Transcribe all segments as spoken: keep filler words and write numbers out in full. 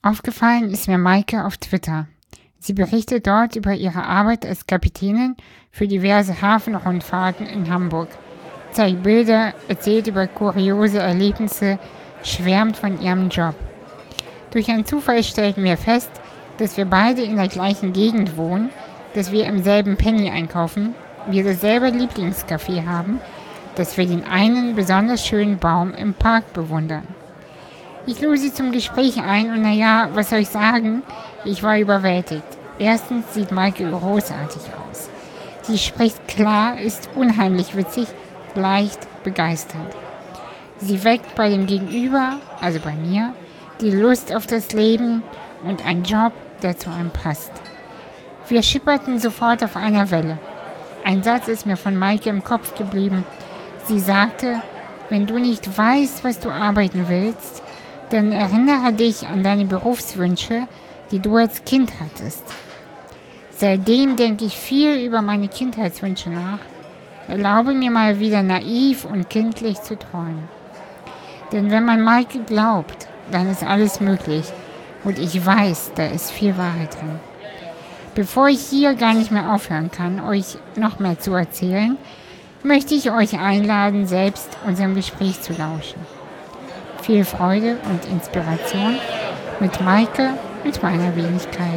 Aufgefallen ist mir Maike auf Twitter. Sie berichtet dort über ihre Arbeit als Kapitänin für diverse Hafenrundfahrten in Hamburg, zeigt Bilder, erzählt über kuriose Erlebnisse, schwärmt von ihrem Job. Durch einen Zufall stellten wir fest, dass wir beide in der gleichen Gegend wohnen, dass wir im selben Penny einkaufen, wir dasselbe Lieblingscafé haben, dass wir den einen besonders schönen Baum im Park bewundern. Ich lud sie zum Gespräch ein und naja, was soll ich sagen? Ich war überwältigt. Erstens sieht Maike großartig aus. Sie spricht klar, ist unheimlich witzig, leicht begeisternd. Sie weckt bei dem Gegenüber, also bei mir, die Lust auf das Leben und einen Job, der zu einem passt. Wir schipperten sofort auf einer Welle. Ein Satz ist mir von Maike im Kopf geblieben. Sie sagte, wenn du nicht weißt, was du arbeiten willst, dann erinnere dich an deine Berufswünsche, die du als Kind hattest. Seitdem denke ich viel über meine Kindheitswünsche nach, erlaube mir mal wieder naiv und kindlich zu träumen. Denn wenn man Maike glaubt, dann ist alles möglich und ich weiß, da ist viel Wahrheit drin. Bevor ich hier gar nicht mehr aufhören kann, euch noch mehr zu erzählen, möchte ich euch einladen, selbst unserem Gespräch zu lauschen. Viel Freude und Inspiration mit Maike und meiner Wenigkeit.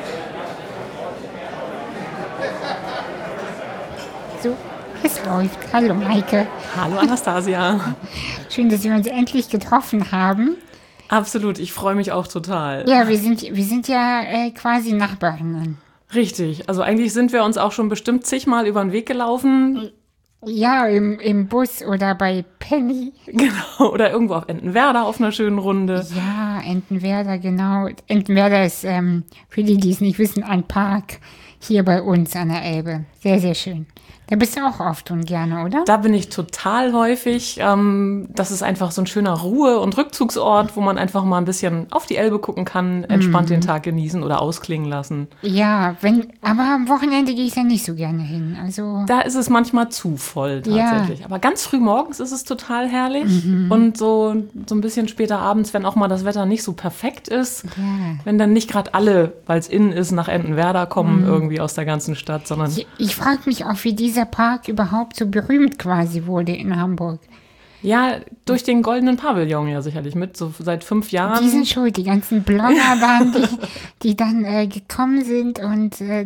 So, es läuft. Hallo Maike. Hallo Anastasia. Schön, dass wir uns endlich getroffen haben. Absolut, ich freue mich auch total. Ja, wir sind, wir sind ja äh, quasi Nachbarinnen. Richtig, also eigentlich sind wir uns auch schon bestimmt zigmal über den Weg gelaufen. Ja, im, im Bus oder bei Penny. Genau, oder irgendwo auf Entenwerder auf einer schönen Runde. Ja, Entenwerder, genau. Entenwerder ist, ähm, für die, die es nicht wissen, ein Park hier bei uns an der Elbe. Sehr, sehr schön. Da bist du auch oft und gerne, oder? Da bin ich total häufig. Ähm, das ist einfach so ein schöner Ruhe- und Rückzugsort, wo man einfach mal ein bisschen auf die Elbe gucken kann, entspannt mm. den Tag genießen oder ausklingen lassen. Ja, wenn, aber am Wochenende gehe ich da nicht so gerne hin. Also da ist es manchmal zu voll tatsächlich. Ja. Aber ganz früh morgens ist es total herrlich. Mhm. Und so, so ein bisschen später abends, wenn auch mal das Wetter nicht so perfekt ist, ja. wenn dann nicht gerade alle, weil es innen ist, nach Entenwerder kommen, mhm. irgendwie aus der ganzen Stadt, sondern... Ich, ich frage mich auch, wie dieser Park überhaupt so berühmt quasi wurde in Hamburg. Ja, durch den Goldenen Pavillon ja sicherlich mit, so seit fünf Jahren. Die sind schuld, die ganzen Blogger waren, die, die dann äh, gekommen sind und äh,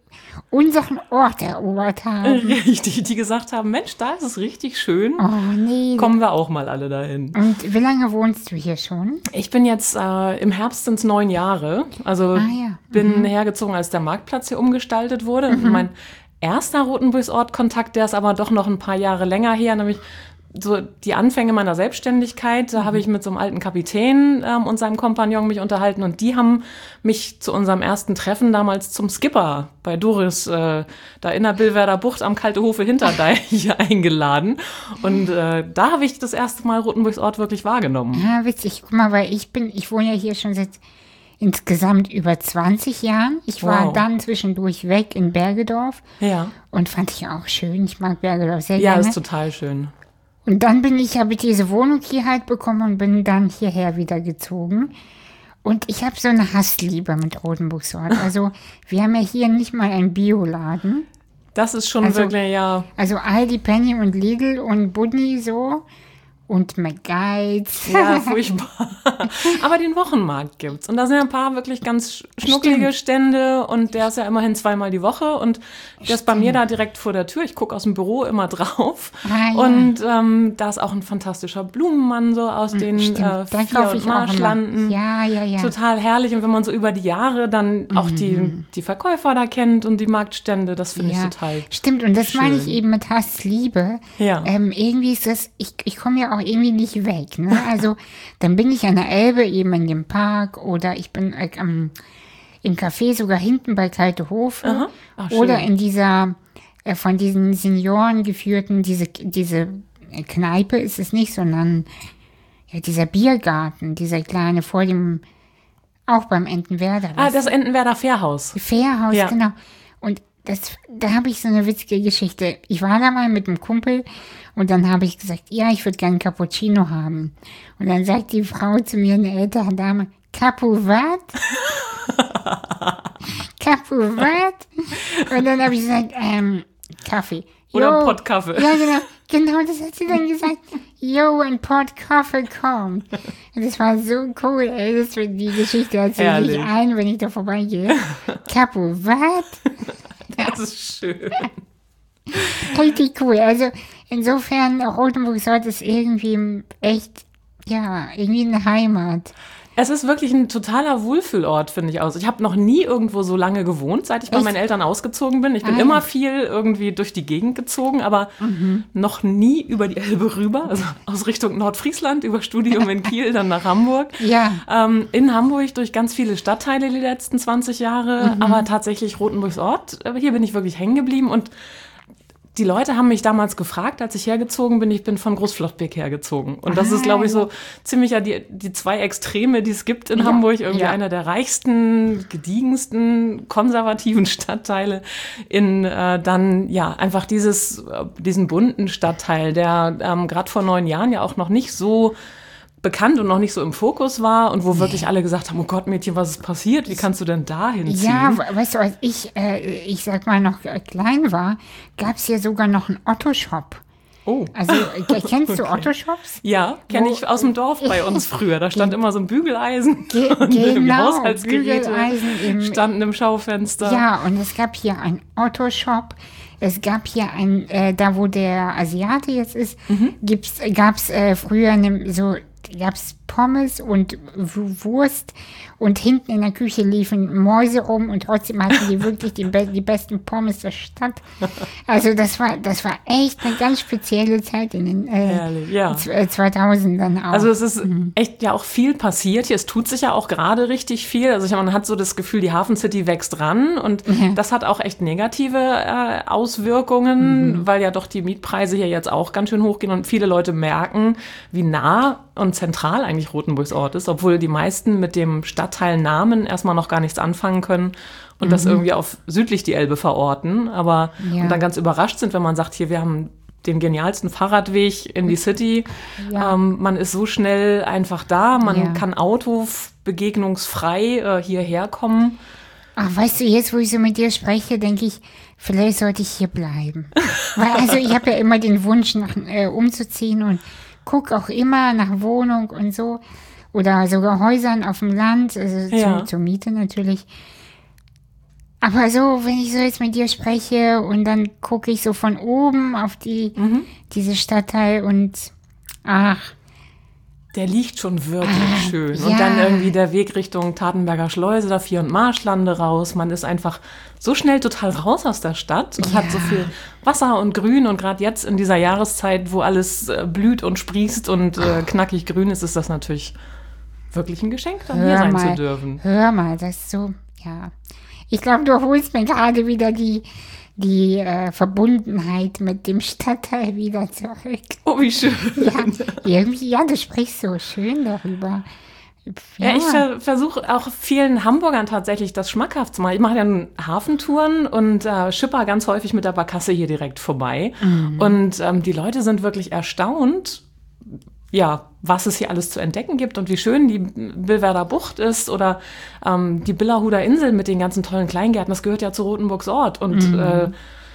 unseren Ort erobert haben. Richtig, die gesagt haben, Mensch, da ist es richtig schön. Oh nee. Kommen wir auch mal alle dahin. Und wie lange wohnst du hier schon? Ich bin jetzt äh, im Herbst sind's neun Jahre. Also ah, ja. bin mhm. hergezogen, als der Marktplatz hier umgestaltet wurde. Mhm. Mein erster Rotenburgsort-Kontakt, der ist aber doch noch ein paar Jahre länger her, nämlich so die Anfänge meiner Selbstständigkeit. Da mhm. habe ich mit so einem alten Kapitän ähm, und seinem Kompagnon mich unterhalten und die haben mich zu unserem ersten Treffen damals zum Skipper bei Doris, äh, da in der Billwerder Bucht am Kaltehofe Hinterdeich eingeladen. Und äh, da habe ich das erste Mal Rotenburgsort wirklich wahrgenommen. Ja, witzig. Guck mal, weil ich bin, ich wohne ja hier schon seit insgesamt über zwanzig Jahren. Ich war wow. dann zwischendurch weg in Bergedorf. Ja. Und fand ich auch schön. Ich mag Bergedorf sehr ja, gerne. Ja, ist total schön. Und dann bin ich, habe ich diese Wohnung hier halt bekommen und bin dann hierher wieder gezogen. Und ich habe so eine Hassliebe mit Rotenburgsort. Also wir haben ja hier nicht mal einen Bioladen. Das ist schon also, wirklich, ja. Also Aldi, Penny und Lidl und Budni so. Und McGuides. Ja, furchtbar. Aber den Wochenmarkt gibt's. Und da sind ja ein paar wirklich ganz schnucklige Stimmt. Stände. Und der ist ja immerhin zweimal die Woche. Und der Stimmt. ist bei mir da direkt vor der Tür. Ich gucke aus dem Büro immer drauf. Ah, ja. Und ähm, da ist auch ein fantastischer Blumenmann so aus den äh, Vier- und Marschlanden. Ja, ja, ja. Total herrlich. Und wenn man so über die Jahre dann auch mhm. die, die Verkäufer da kennt und die Marktstände, das finde ja. ich total Stimmt. Und das schön. meine ich eben mit Hassliebe. Ja. Ähm, irgendwie ist das, ich, ich komme ja auch irgendwie nicht weg. Ne? Also dann bin ich an der Elbe eben in dem Park oder ich bin äh, am, im Café sogar hinten bei Kaltehofe Ach, oder in dieser äh, von diesen Senioren geführten, diese, diese Kneipe ist es nicht, sondern ja, dieser Biergarten, dieser kleine vor dem, auch beim Entenwerder. Ah, das Entenwerder Fährhaus. Fährhaus, ja. genau. Und das, da habe ich so eine witzige Geschichte. Ich war da mal mit einem Kumpel und dann habe ich gesagt, ja, ich würde gerne Cappuccino haben. Und dann sagt die Frau zu mir, eine ältere Dame, Capu wat? Capu wat? Und dann habe ich gesagt, ähm, Kaffee. Oder ein Pott Kaffee. Ja, genau. Genau, das hat sie dann gesagt. Yo, ein Pott Kaffee kommt. Und das war so cool, ey. Das, die Geschichte erzähle ich ein, wenn ich da vorbeigehe. Capu wat? Das ist schön. Richtig cool. Also insofern, Rotenburg-Sort ist irgendwie echt, ja, irgendwie eine Heimat. Es ist wirklich ein totaler Wohlfühlort, finde ich aus. Ich habe noch nie irgendwo so lange gewohnt, seit ich bei Echt? meinen Eltern ausgezogen bin. Ich bin ah, immer ja. viel irgendwie durch die Gegend gezogen, aber mhm. noch nie über die Elbe rüber. Also aus Richtung Nordfriesland, über Studium in Kiel, dann nach Hamburg. Ja. Ähm, in Hamburg durch ganz viele Stadtteile die letzten zwanzig Jahre, mhm. aber tatsächlich Rotenburgsort. Hier bin ich wirklich hängen geblieben und die Leute haben mich damals gefragt, als ich hergezogen bin, ich bin von Großflottbek hergezogen. Und das ah, ist, glaube ich, so ziemlich ja die, die zwei Extreme, die es gibt in ja, Hamburg. Irgendwie ja. einer der reichsten, gediegensten, konservativen Stadtteile in äh, dann, ja, einfach dieses, diesen bunten Stadtteil, der ähm, gerade vor neun Jahren ja auch noch nicht so bekannt und noch nicht so im Fokus war und wo wirklich alle gesagt haben, oh Gott, Mädchen, was ist passiert? Wie kannst du denn da hinziehen? Ja, weißt du, als ich, äh, ich sag mal, noch klein war, gab es hier sogar noch einen Otto-Shop. Oh. Also, kennst du okay. Otto-Shops? Ja, kenne ich aus dem Dorf bei uns früher. Da stand immer so ein Bügeleisen Ge- und genau, Haushaltsgeräte Bügeleisen im, standen im Schaufenster. Ja, und es gab hier einen Otto-Shop. Es gab hier ein, äh, da wo der Asiate jetzt ist, mhm. gab es äh, früher ne, so, gab es Pommes und Wurst und hinten in der Küche liefen Mäuse rum und trotzdem hatten die wirklich die, be- die besten Pommes der Stadt. Also das war das war echt eine ganz spezielle Zeit in den äh, ja. zweitausendern auch. Also es ist mhm. echt ja auch viel passiert hier. Es tut sich ja auch gerade richtig viel. Also ich meine, man hat so das Gefühl, die Hafen City wächst ran und ja. das hat auch echt negative äh, Auswirkungen, mhm. weil ja doch die Mietpreise hier jetzt auch ganz schön hochgehen und viele Leute merken, wie nah und zentral eigentlich Rotenburgsort ist, obwohl die meisten mit dem Stadtteilnamen erstmal noch gar nichts anfangen können und mhm. das irgendwie auf südlich die Elbe verorten, aber ja. und dann ganz überrascht sind, wenn man sagt, hier, wir haben den genialsten Fahrradweg in die City, ja. ähm, man ist so schnell einfach da, man ja. kann autobegegnungsfrei äh, hierher kommen. Ach, weißt du, jetzt, wo ich so mit dir spreche, denke ich, vielleicht sollte ich hier bleiben. Weil, also ich habe ja immer den Wunsch, nach, äh, umzuziehen und guck auch immer nach Wohnung und so. Oder sogar Häusern auf dem Land, also ja. zum, zur Miete natürlich. Aber so, wenn ich so jetzt mit dir spreche und dann gucke ich so von oben auf die, mhm. diese Stadtteil und ach. Der liegt schon wirklich ah, schön. Ja. Und dann irgendwie der Weg Richtung Tatenberger Schleuse, da Vier- und Marschlande raus. Man ist einfach so schnell total raus aus der Stadt und ja. hat so viel Wasser und Grün. Und gerade jetzt in dieser Jahreszeit, wo alles äh, blüht und sprießt und äh, knackig grün ist, ist das natürlich wirklich ein Geschenk, da hier sein mal, zu dürfen. Hör mal, das ist so, ja. Ich glaube, du holst mir gerade wieder die... die äh, Verbundenheit mit dem Stadtteil wieder zurück. Oh, wie schön. Ja, irgendwie, ja, du sprichst so schön darüber. Ja, ja ich ver- versuche auch vielen Hamburgern tatsächlich das schmackhaft zu machen. Ich mache ja Hafentouren und äh, schipper ganz häufig mit der Barkasse hier direkt vorbei. Mhm. Und ähm, die Leute sind wirklich erstaunt, ja, was es hier alles zu entdecken gibt und wie schön die Billwerder Bucht ist oder ähm, die Billerhuder Insel mit den ganzen tollen Kleingärten. Das gehört ja zu Rotenburgsort. Und mhm. äh,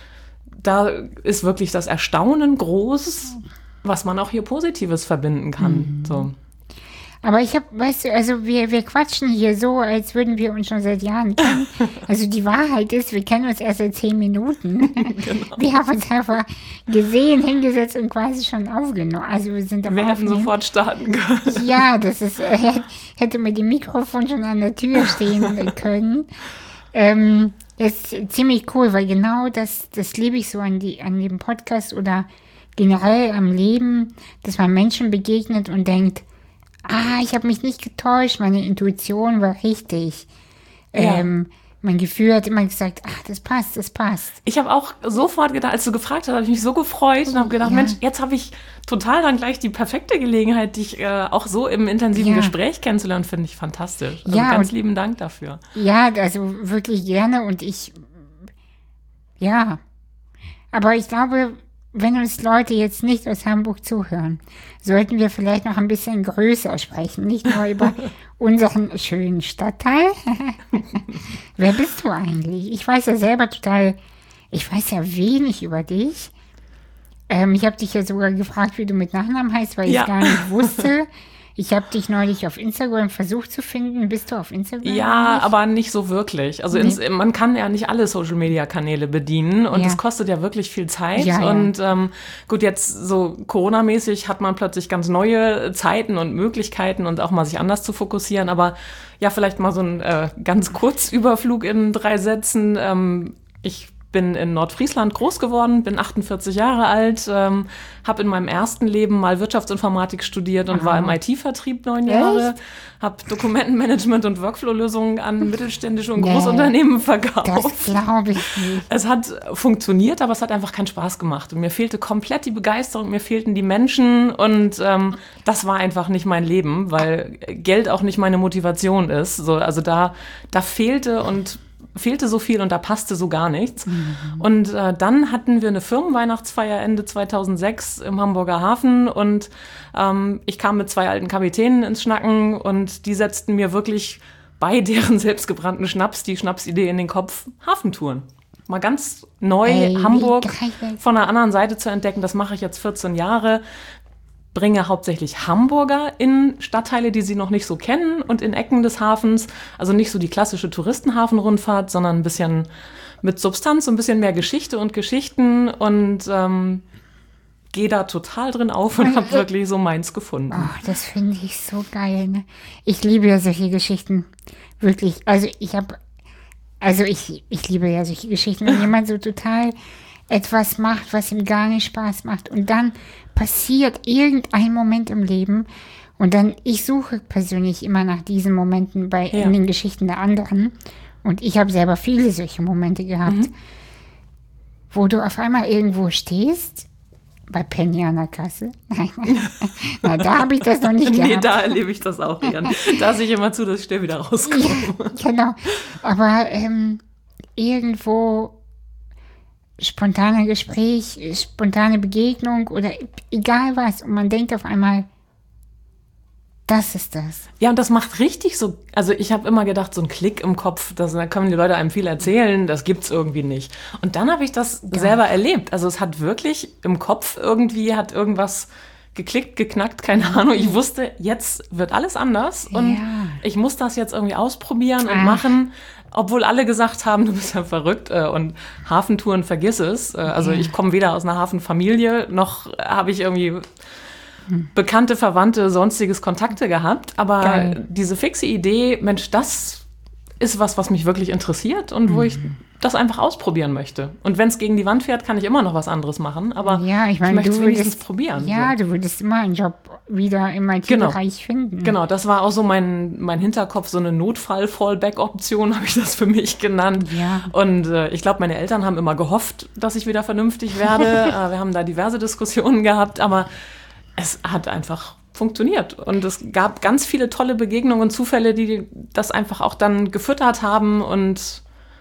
da ist wirklich das Erstaunen groß, was man auch hier Positives verbinden kann. Mhm. So. Aber ich habe, weißt du, also wir, wir quatschen hier so, als würden wir uns schon seit Jahren kennen. Also die Wahrheit ist, wir kennen uns erst seit zehn Minuten. Genau. Wir haben uns einfach gesehen, hingesetzt und quasi schon aufgenommen. Also wir sind am Wir hätten sofort starten können. Ja, das ist, äh, hätte mit dem Mikrofon schon an der Tür stehen können. Ähm, das ist ziemlich cool, weil genau das, das liebe ich so an, die, an dem Podcast oder generell am Leben, dass man Menschen begegnet und denkt, ah, ich habe mich nicht getäuscht, meine Intuition war richtig. Ja. Ähm, mein Gefühl hat immer gesagt, ach, das passt, das passt. Ich habe auch sofort gedacht, als du gefragt hast, habe ich mich so gefreut und habe gedacht, ja. Mensch, jetzt habe ich total dann gleich die perfekte Gelegenheit, dich äh, auch so im intensiven ja. Gespräch kennenzulernen, finde ich fantastisch. Also ja, ganz lieben Dank dafür. Ja, also wirklich gerne und ich Ja, aber ich glaube, wenn uns Leute jetzt nicht aus Hamburg zuhören, sollten wir vielleicht noch ein bisschen größer sprechen, nicht nur über unseren schönen Stadtteil. Wer bist du eigentlich? Ich weiß ja selber total, ich weiß ja wenig über dich. Ähm, ich habe dich ja sogar gefragt, wie du mit Nachnamen heißt, weil ich es ja. gar nicht wusste. Ich habe dich neulich auf Instagram versucht zu finden. Bist du auf Instagram? Ja, nicht? Aber nicht so wirklich. Also nee. ins, man kann ja nicht alle Social-Media-Kanäle bedienen und es ja. kostet ja wirklich viel Zeit. Ja, und ja. Ähm, gut, jetzt so Corona-mäßig hat man plötzlich ganz neue Zeiten und Möglichkeiten und auch mal sich anders zu fokussieren. Aber ja, vielleicht mal so ein äh, ganz Kurzüberflug in drei Sätzen. Ähm, ich bin in Nordfriesland groß geworden, bin achtundvierzig Jahre alt, ähm, habe in meinem ersten Leben mal Wirtschaftsinformatik studiert und Aha. war im I T-Vertrieb neun Jahre, habe Dokumentenmanagement und Workflow-Lösungen an mittelständische und nee, Großunternehmen verkauft. Das glaube ich nicht. Es hat funktioniert, aber es hat einfach keinen Spaß gemacht. Und mir fehlte komplett die Begeisterung, mir fehlten die Menschen und ähm, das war einfach nicht mein Leben, weil Geld auch nicht meine Motivation ist. So, also da, da fehlte und fehlte so viel und da passte so gar nichts. Mhm. Und äh, dann hatten wir eine Firmenweihnachtsfeier Ende zweitausendsechs im Hamburger Hafen und ähm, ich kam mit zwei alten Kapitänen ins Schnacken und die setzten mir wirklich bei deren selbstgebrannten Schnaps die Schnapsidee in den Kopf: Hafentouren. Mal ganz neu Ey, Hamburg von der anderen Seite zu entdecken. Das mache ich jetzt vierzehn Jahre. Bringe hauptsächlich Hamburger in Stadtteile, die sie noch nicht so kennen und in Ecken des Hafens. Also nicht so die klassische Touristenhafenrundfahrt, sondern ein bisschen mit Substanz, ein bisschen mehr Geschichte und Geschichten und ähm, gehe da total drin auf und habe wirklich so meins gefunden. Oh, das finde ich so geil. Ne? Ich liebe ja solche Geschichten. Wirklich. Also ich habe, also ich, ich liebe ja solche Geschichten, wenn jemand so total etwas macht, was ihm gar nicht Spaß macht und dann passiert irgendein Moment im Leben und dann, ich suche persönlich immer nach diesen Momenten bei ja. in den Geschichten der anderen und ich habe selber viele solche Momente gehabt, mhm. wo du auf einmal irgendwo stehst, bei Penny an der Kasse. Nein, na, da habe ich das noch nicht gehabt. Nee, da erlebe ich das auch gern. Da sehe ich immer zu, dass ich schnell wieder rauskomme. Ja, genau, aber ähm, irgendwo spontane Gespräch, spontane Begegnung oder egal was. Und man denkt auf einmal, das ist das. Ja, und das macht richtig so, also ich habe immer gedacht, so ein Klick im Kopf, das, da können die Leute einem viel erzählen, das gibt's irgendwie nicht. Und dann habe ich das ja. selber erlebt. Also es hat wirklich im Kopf irgendwie, hat irgendwas geklickt, geknackt, keine Ahnung. Ich wusste, jetzt wird alles anders und ja. ich muss das jetzt irgendwie ausprobieren und Ach. machen. Obwohl alle gesagt haben, du bist ja verrückt äh, und Hafentouren, vergiss es. Äh, also ja. ich komme weder aus einer Hafenfamilie, noch habe ich irgendwie hm. Bekannte, Verwandte, sonstiges Kontakte gehabt. Aber Geil. diese fixe Idee, Mensch, das ist was, was mich wirklich interessiert und mhm. wo ich das einfach ausprobieren möchte. Und wenn es gegen die Wand fährt, kann ich immer noch was anderes machen. Aber ja, ich, mein, ich möchte es wenigstens würdest, probieren. Ja, so. Du würdest immer einen Job wieder im I T-Bereich genau. finden. Genau, das war auch so mein, mein Hinterkopf, so eine Notfall-Fallback-Option, habe ich das für mich genannt. Ja. Und äh, ich glaube, meine Eltern haben immer gehofft, dass ich wieder vernünftig werde. äh, wir haben da diverse Diskussionen gehabt, aber es hat einfach funktioniert. Und es gab ganz viele tolle Begegnungen und Zufälle, die das einfach auch dann gefüttert haben und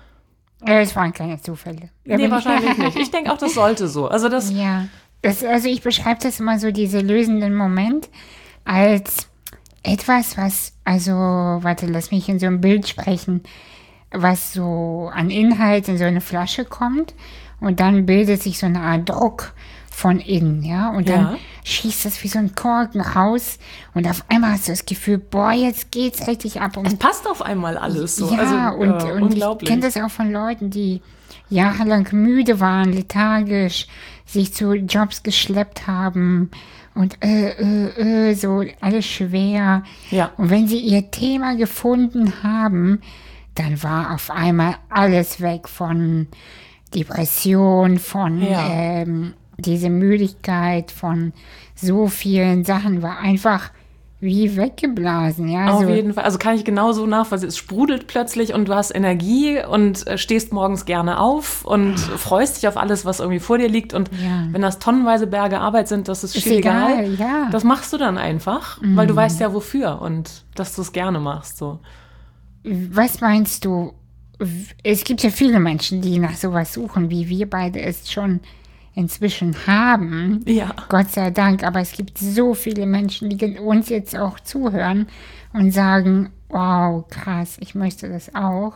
es waren keine Zufälle. Nee, wahrscheinlich nicht. Ich denke auch, das sollte so. Also das ja, das, also ich beschreibe das immer so, diese lösenden Moment, als etwas, was, also, warte, lass mich in so ein Bild sprechen, was so an Inhalt in so eine Flasche kommt und dann bildet sich so eine Art Druck von innen, ja, und dann ja. schießt das wie so ein Korken raus und auf einmal hast du das Gefühl, boah, jetzt geht's richtig ab. Und es passt auf einmal alles so, ja, also, und, äh, und unglaublich. Ich kenne das auch von Leuten, die jahrelang müde waren, lethargisch, sich zu Jobs geschleppt haben und äh, äh, äh, so alles schwer. Ja. Und wenn sie ihr Thema gefunden haben, dann war auf einmal alles weg von Depression, von ja. ähm, diese Müdigkeit, von so vielen Sachen, war einfach wie weggeblasen. Ja, auf so. jeden Fall. Also kann ich genauso nachvollziehen. Es sprudelt plötzlich und du hast Energie und äh, stehst morgens gerne auf und freust dich auf alles, was irgendwie vor dir liegt. Und ja. wenn das tonnenweise Berge Arbeit sind, das ist, ist schier egal. egal. Ja. Das machst du dann einfach, mhm. weil du weißt ja wofür und dass du es gerne machst. So. Was meinst du, es gibt ja viele Menschen, die nach sowas suchen, wie wir beide es schon inzwischen haben. Ja. Gott sei Dank. Aber es gibt so viele Menschen, die uns jetzt auch zuhören und sagen, wow, krass, ich möchte das auch.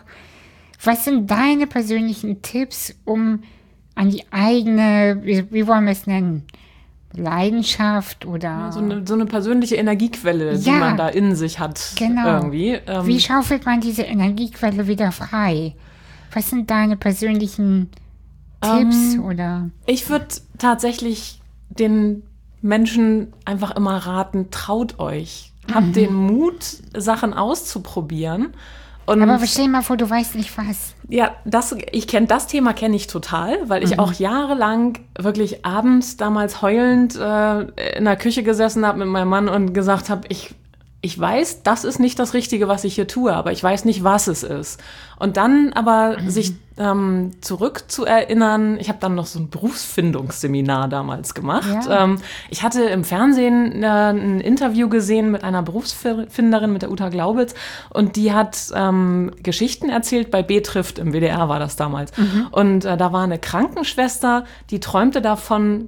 Was sind deine persönlichen Tipps, um an die eigene, wie, wie wollen wir es nennen, Leidenschaft oder... Ja, so, eine, so eine persönliche Energiequelle, ja, die man da in sich hat. Genau. Irgendwie. Ähm, wie schaufelt man diese Energiequelle wieder frei? Was sind deine persönlichen Tipps? Ähm, oder? Ich würde tatsächlich den Menschen einfach immer raten, traut euch. Habt mhm. den Mut, Sachen auszuprobieren. Und aber stell dir mal vor, du weißt nicht was. Ja, das, ich kenn, das Thema kenne ich total, weil ich mhm. auch jahrelang wirklich abends damals heulend äh, in der Küche gesessen habe mit meinem Mann und gesagt habe, ich, ich weiß, das ist nicht das Richtige, was ich hier tue, aber ich weiß nicht, was es ist. Und dann aber mhm. sich ähm, zurückzuerinnern, ich habe dann noch so ein Berufsfindungsseminar damals gemacht. Ja. Ähm, ich hatte im Fernsehen äh, ein Interview gesehen mit einer Berufsfinderin, mit der Uta Glaubitz, und die hat ähm, Geschichten erzählt, bei B trifft, im W D R war das damals. Mhm. Und äh, da war eine Krankenschwester, die träumte davon,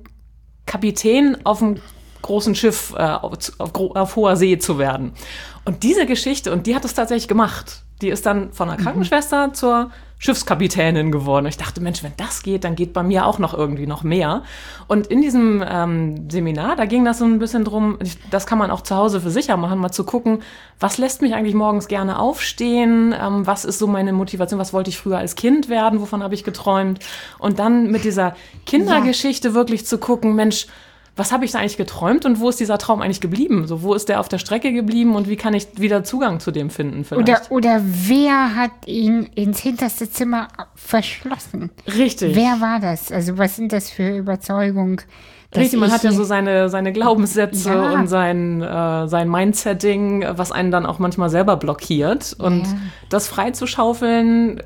Kapitän auf einem großen Schiff äh, auf, auf, auf hoher See zu werden. Und diese Geschichte, und die hat es tatsächlich gemacht. Die ist dann von einer Krankenschwester mhm. zur Schiffskapitänin geworden. Und ich dachte, Mensch, wenn das geht, dann geht bei mir auch noch irgendwie noch mehr. Und in diesem ähm, Seminar, da ging das so ein bisschen drum, das kann man auch zu Hause für sicher machen, mal zu gucken, was lässt mich eigentlich morgens gerne aufstehen, ähm, was ist so meine Motivation, was wollte ich früher als Kind werden, wovon habe ich geträumt. Und dann mit dieser Kindergeschichte ja. wirklich zu gucken, Mensch, was habe ich da eigentlich geträumt und wo ist dieser Traum eigentlich geblieben? So, wo ist der auf der Strecke geblieben und wie kann ich wieder Zugang zu dem finden vielleicht? Oder, oder wer hat ihn ins hinterste Zimmer verschlossen? Richtig. Wer war das? Also was sind das für Überzeugungen? Richtig, man hat ja so seine, seine Glaubenssätze ja. und sein, äh, sein Mindsetting, was einen dann auch manchmal selber blockiert. Und ja. das freizuschaufeln,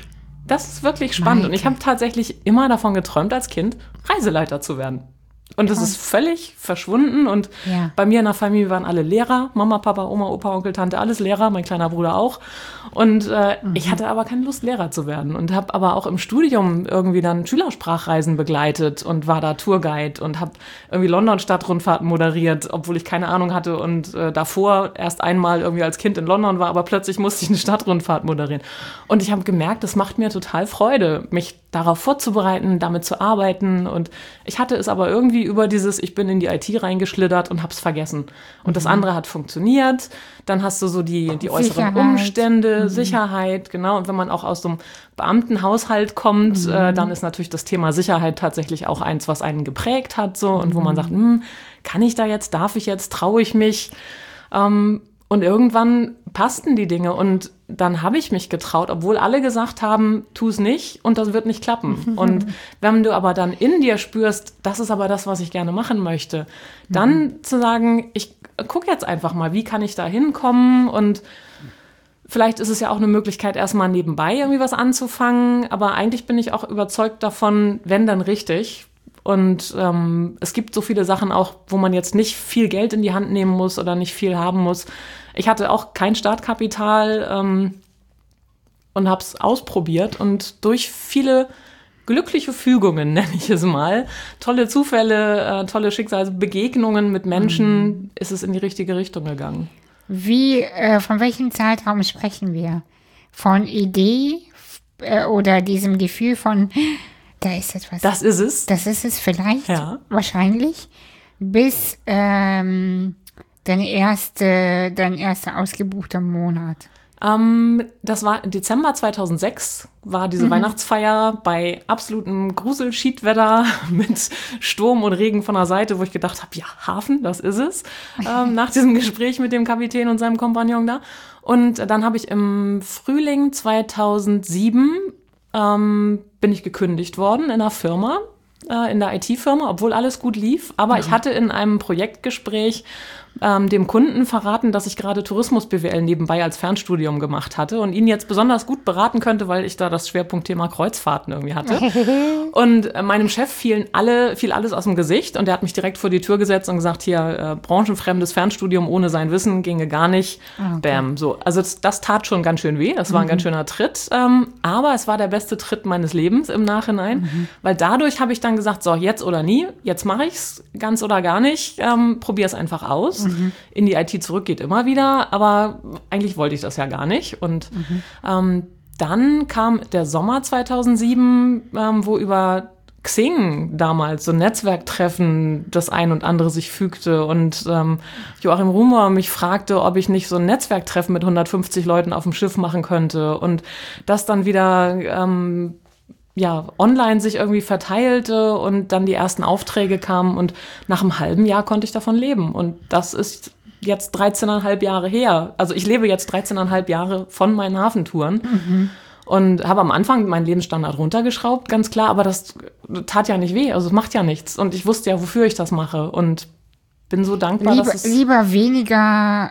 das ist wirklich spannend. Maike. Und ich habe tatsächlich immer davon geträumt, als Kind Reiseleiter zu werden. Und das ist völlig verschwunden. Und ja. bei mir in der Familie waren alle Lehrer. Mama, Papa, Oma, Opa, Onkel, Tante, alles Lehrer. Mein kleiner Bruder auch. Und äh, mhm. ich hatte aber keine Lust, Lehrer zu werden. Und habe aber auch im Studium irgendwie dann Schülersprachreisen begleitet und war da Tourguide und habe irgendwie London-Stadtrundfahrten moderiert, obwohl ich keine Ahnung hatte. Und äh, davor erst einmal irgendwie als Kind in London war, aber plötzlich musste ich eine Stadtrundfahrt moderieren. Und ich habe gemerkt, das macht mir total Freude, mich darauf vorzubereiten, damit zu arbeiten. Und ich hatte es aber irgendwie über dieses, ich bin in die I T reingeschlittert und hab's vergessen. Und mhm. das andere hat funktioniert. Dann hast du so die, die äußeren Sicherheit. Umstände, mhm. Sicherheit, genau. Und wenn man auch aus so einem Beamtenhaushalt kommt, mhm. äh, dann ist natürlich das Thema Sicherheit tatsächlich auch eins, was einen geprägt hat. So. Und mhm. wo man sagt, hm, kann ich da jetzt, darf ich jetzt, traue ich mich? Ähm, Und irgendwann passten die Dinge und dann habe ich mich getraut, obwohl alle gesagt haben, tu es nicht und das wird nicht klappen. Und wenn du aber dann in dir spürst, das ist aber das, was ich gerne machen möchte, dann mhm. zu sagen, ich gucke jetzt einfach mal, wie kann ich da hinkommen, und vielleicht ist es ja auch eine Möglichkeit, erstmal nebenbei irgendwie was anzufangen, aber eigentlich bin ich auch überzeugt davon, wenn dann richtig. Und ähm, es gibt so viele Sachen auch, wo man jetzt nicht viel Geld in die Hand nehmen muss oder nicht viel haben muss. Ich hatte auch kein Startkapital ähm, und habe es ausprobiert. Und durch viele glückliche Fügungen, nenne ich es mal, tolle Zufälle, äh, tolle Schicksalsbegegnungen mit Menschen, mhm. ist es in die richtige Richtung gegangen. Wie, äh, von welchem Zeitraum sprechen wir? Von Idee äh, oder diesem Gefühl von... Da ist etwas. Das ist es. Das ist es vielleicht, ja. wahrscheinlich, bis ähm, dein, erste, dein erster ausgebuchter Monat. Ähm, das war im Dezember zweitausendsechs, war diese mhm. Weihnachtsfeier bei absolutem Grusel-Schiedwetter mit Sturm und Regen von der Seite, wo ich gedacht habe, ja, Hafen, das ist es, ähm, nach diesem Gespräch mit dem Kapitän und seinem Kompagnon da. Und dann habe ich im Frühling zweitausendsieben Ähm, bin ich gekündigt worden in einer Firma, äh, in der I T-Firma, obwohl alles gut lief. Aber ja. ich hatte in einem Projektgespräch ähm, dem Kunden verraten, dass ich gerade Tourismus-B W L nebenbei als Fernstudium gemacht hatte und ihn jetzt besonders gut beraten könnte, weil ich da das Schwerpunktthema Kreuzfahrten irgendwie hatte. Und äh, meinem Chef fielen alle, fiel alles aus dem Gesicht und der hat mich direkt vor die Tür gesetzt und gesagt, hier, äh, branchenfremdes Fernstudium ohne sein Wissen ginge gar nicht. Okay. Bam, so. Also das, das tat schon ganz schön weh, das war ein mhm. ganz schöner Tritt, ähm, aber es war der beste Tritt meines Lebens im Nachhinein, mhm. weil dadurch habe ich dann gesagt, so, jetzt oder nie, jetzt mache ich's, ganz oder gar nicht, ähm, probiere es einfach aus. Mhm. In die I T zurück geht immer wieder, aber eigentlich wollte ich das ja gar nicht. Und mhm. ähm, dann kam der Sommer zweitausendsieben, ähm, wo über Xing damals so Netzwerktreffen das ein und andere sich fügte und ähm, Joachim Rumor mich fragte, ob ich nicht so ein Netzwerktreffen mit hundertfünfzig Leuten auf dem Schiff machen könnte und das dann wieder ähm, ja, online sich irgendwie verteilte und dann die ersten Aufträge kamen und nach einem halben Jahr konnte ich davon leben. Und das ist jetzt dreizehneinhalb Jahre her. Also ich lebe jetzt dreizehneinhalb Jahre von meinen Hafentouren mhm. und habe am Anfang meinen Lebensstandard runtergeschraubt, ganz klar, aber das tat ja nicht weh, also es macht ja nichts. Und ich wusste ja, wofür ich das mache und bin so dankbar, lieber, dass es... Lieber weniger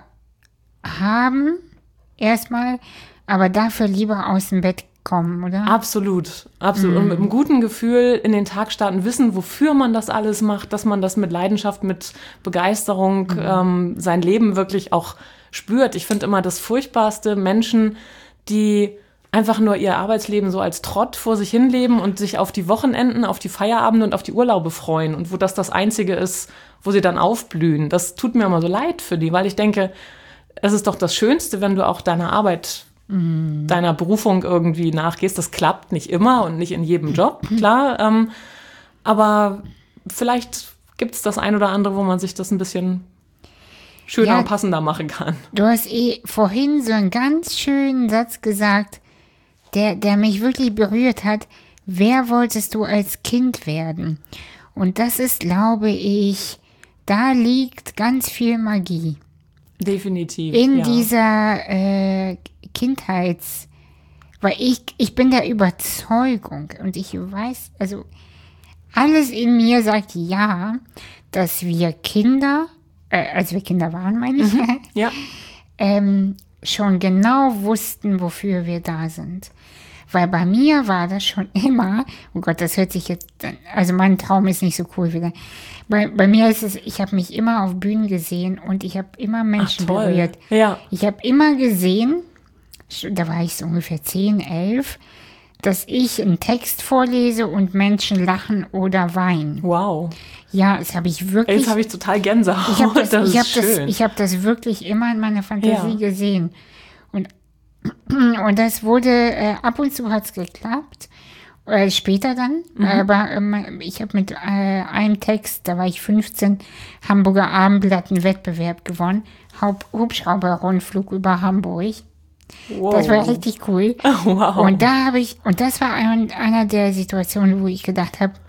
haben, erstmal, aber dafür lieber aus dem Bett kommen, oder? Absolut, absolut. Mhm. Und mit einem guten Gefühl in den Tag starten, wissen, wofür man das alles macht, dass man das mit Leidenschaft, mit Begeisterung, mhm. ähm, sein Leben wirklich auch spürt. Ich finde immer das Furchtbarste, Menschen, die einfach nur ihr Arbeitsleben so als Trott vor sich hinleben und sich auf die Wochenenden, auf die Feierabende und auf die Urlaube freuen und wo das das Einzige ist, wo sie dann aufblühen. Das tut mir immer so leid für die, weil ich denke, es ist doch das Schönste, wenn du auch deiner Arbeit deiner Berufung irgendwie nachgehst. Das klappt nicht immer und nicht in jedem Job, klar. Ähm, aber vielleicht gibt es das ein oder andere, wo man sich das ein bisschen schöner ja, und passender machen kann. Du hast eh vorhin so einen ganz schönen Satz gesagt, der, der mich wirklich berührt hat. Wer wolltest du als Kind werden? Und das ist, glaube ich, da liegt ganz viel Magie. Definitiv. In ja. dieser äh, Kindheits, weil ich, ich bin der Überzeugung und ich weiß, also alles in mir sagt ja, dass wir Kinder, äh, als wir Kinder waren, meine ich, mhm. ja. ähm, schon genau wussten, wofür wir da sind. Weil bei mir war das schon immer, oh Gott, das hört sich jetzt, also mein Traum ist nicht so cool wieder. Bei, bei mir ist es, ich habe mich immer auf Bühnen gesehen und ich habe immer Menschen Ach, toll. berührt. Ja. Ich habe immer gesehen, da war ich so ungefähr zehn, elf, dass ich einen Text vorlese und Menschen lachen oder weinen. Wow. Ja, das habe ich wirklich. Jetzt habe ich total Gänsehaut. Ich habe das, das, ich hab schön. das, ich hab das wirklich immer in meiner Fantasie ja. gesehen. Und, und das wurde, äh, ab und zu hat es geklappt. Äh, später dann. Mhm. Aber ähm, ich habe mit äh, einem Text, da war ich fünfzehn, Hamburger Abendblatt einen Wettbewerb gewonnen. Haupt- Hubschrauber-Rundflug über Hamburg. Wow. Das war richtig cool. Oh, wow. Und da habe ich, und das war ein, einer der Situationen, wo ich gedacht habe,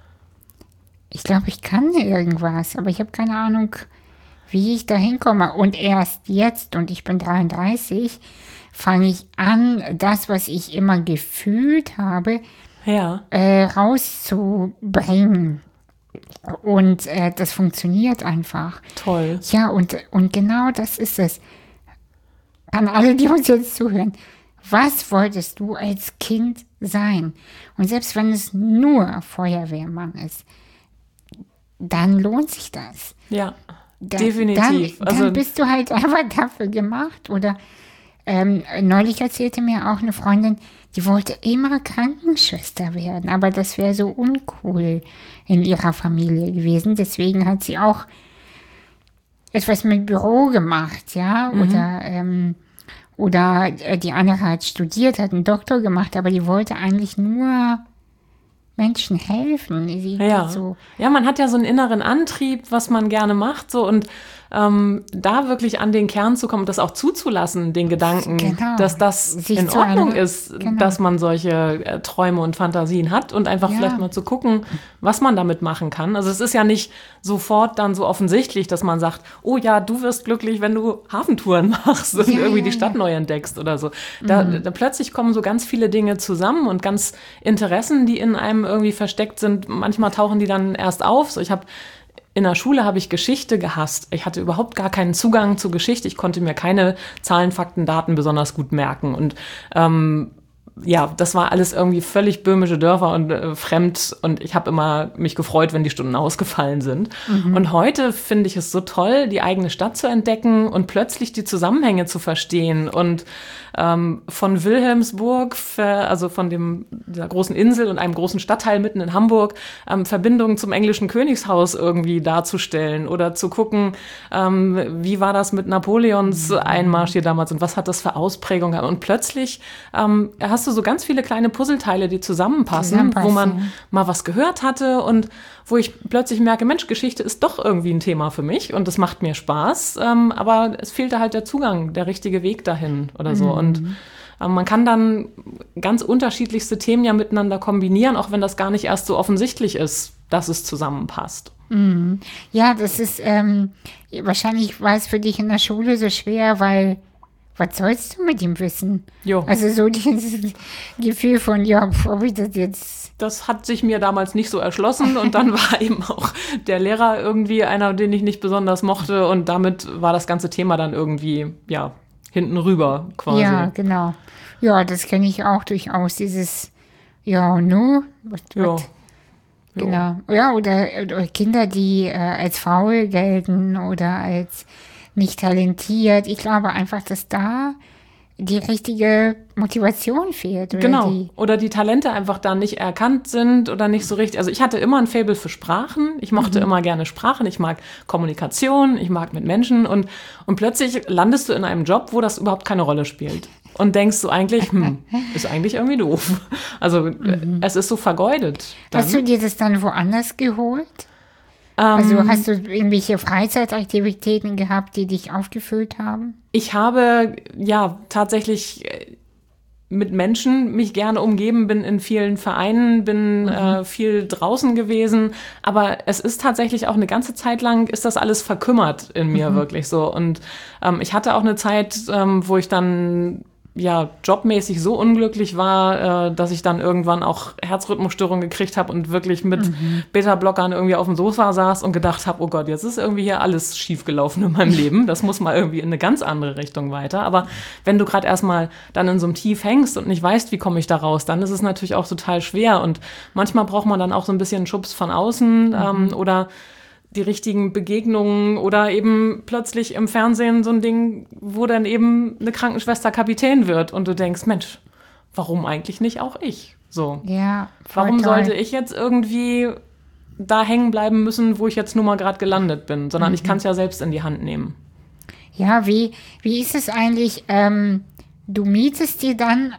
ich glaube, ich kann irgendwas, aber ich habe keine Ahnung, wie ich da hinkomme. Und erst jetzt, und ich bin dreiunddreißig, fange ich an, das, was ich immer gefühlt habe, ja. äh, rauszubringen. Und äh, das funktioniert einfach. Toll. Ja, und, und genau das ist es. An alle, die uns jetzt zuhören, was wolltest du als Kind sein? Und selbst wenn es nur Feuerwehrmann ist, dann lohnt sich das. Ja, da, definitiv. Dann, dann also, bist du halt einfach dafür gemacht. Oder ähm, neulich erzählte mir auch eine Freundin, die wollte immer Krankenschwester werden, aber das wäre so uncool in ihrer Familie gewesen. Deswegen hat sie auch etwas mit Büro gemacht, ja, mhm. oder, ähm, oder die andere hat studiert, hat einen Doktor gemacht, aber die wollte eigentlich nur Menschen helfen. Sie ja. So. ja, man hat ja so einen inneren Antrieb, was man gerne macht, so und ähm, da wirklich an den Kern zu kommen, das auch zuzulassen, den Gedanken, genau. dass das Sich in Ordnung einer, ist, genau. dass man solche äh, Träume und Fantasien hat und einfach ja. vielleicht mal zu gucken, was man damit machen kann. Also es ist ja nicht sofort dann so offensichtlich, dass man sagt, oh ja, du wirst glücklich, wenn du Hafentouren machst und ja, irgendwie ja, die Stadt ja. neu entdeckst oder so. Da, mhm. da plötzlich kommen so ganz viele Dinge zusammen und ganz Interessen, die in einem irgendwie versteckt sind. Manchmal tauchen die dann erst auf. So, ich habe in der Schule habe ich Geschichte gehasst. Ich hatte überhaupt gar keinen Zugang zu Geschichte. Ich konnte mir keine Zahlen, Fakten, Daten besonders gut merken. Und ähm, ja, das war alles irgendwie völlig böhmische Dörfer und äh, fremd. Und ich habe immer mich gefreut, wenn die Stunden ausgefallen sind. Mhm. Und heute finde ich es so toll, die eigene Stadt zu entdecken und plötzlich die Zusammenhänge zu verstehen. Und ähm, von Wilhelmsburg, für, also von dem, dieser großen Insel und einem großen Stadtteil mitten in Hamburg, ähm, Verbindungen zum englischen Königshaus irgendwie darzustellen oder zu gucken, ähm, wie war das mit Napoleons Einmarsch hier damals und was hat das für Ausprägungen. Und plötzlich ähm, hast du so ganz viele kleine Puzzleteile, die zusammenpassen, zusammenpassen, wo man mal was gehört hatte und wo ich plötzlich merke, Mensch, Geschichte ist doch irgendwie ein Thema für mich und das macht mir Spaß, ähm, aber es fehlte halt der Zugang, der richtige Weg dahin oder so. Mhm. Und ähm, man kann dann ganz unterschiedlichste Themen ja miteinander kombinieren, auch wenn das gar nicht erst so offensichtlich ist, dass es zusammenpasst. Mhm. Ja, das ist, ähm, wahrscheinlich war es für dich in der Schule so schwer, weil was sollst du mit ihm wissen? Jo. Also so dieses Gefühl von, ja, ob ich das jetzt... Das hat sich mir damals nicht so erschlossen und dann war eben auch der Lehrer irgendwie einer, den ich nicht besonders mochte und damit war das ganze Thema dann irgendwie, ja, hinten rüber quasi. Ja, genau. Ja, das kenne ich auch durchaus, dieses, ja, nu, was, ja. was, genau. Ja, oder, oder Kinder, die äh, als faul gelten oder als nicht talentiert. Ich glaube einfach, dass da die richtige Motivation fehlt. Oder genau. Die oder die Talente einfach da nicht erkannt sind oder nicht so richtig. Also ich hatte immer ein Faible für Sprachen. Ich mochte mhm. immer gerne Sprachen. Ich mag Kommunikation. Ich mag mit Menschen. Und, und plötzlich landest du in einem Job, wo das überhaupt keine Rolle spielt. Und denkst du eigentlich, hm, ist eigentlich irgendwie doof. Also mhm. es ist so vergeudet. Dann. Hast du dir das dann woanders geholt? Also hast du irgendwelche Freizeitaktivitäten gehabt, die dich aufgefüllt haben? Ich habe ja tatsächlich mit Menschen mich gerne umgeben, bin in vielen Vereinen, bin mhm. äh, viel draußen gewesen. Aber es ist tatsächlich auch eine ganze Zeit lang, ist das alles verkümmert in mir mhm. wirklich so. Und ähm, ich hatte auch eine Zeit, ähm, wo ich dann ja jobmäßig so unglücklich war, äh, dass ich dann irgendwann auch Herzrhythmusstörungen gekriegt habe und wirklich mit mhm. Beta-Blockern irgendwie auf dem Sofa saß und gedacht habe, oh Gott, jetzt ist irgendwie hier alles schiefgelaufen in meinem Leben. Das muss mal irgendwie in eine ganz andere Richtung weiter. Aber wenn du gerade erstmal dann in so einem Tief hängst und nicht weißt, wie komme ich da raus, dann ist es natürlich auch total schwer. Und manchmal braucht man dann auch so ein bisschen einen Schubs von außen mhm. ähm, oder die richtigen Begegnungen oder eben plötzlich im Fernsehen so ein Ding, wo dann eben eine Krankenschwester Kapitän wird und du denkst, Mensch, warum eigentlich nicht auch ich? So. Ja, warum toll. sollte ich jetzt irgendwie da hängen bleiben müssen, wo ich jetzt nun mal gerade gelandet bin, sondern mhm. ich kann es ja selbst in die Hand nehmen. Ja, wie, wie ist es eigentlich, ähm, du mietest dir dann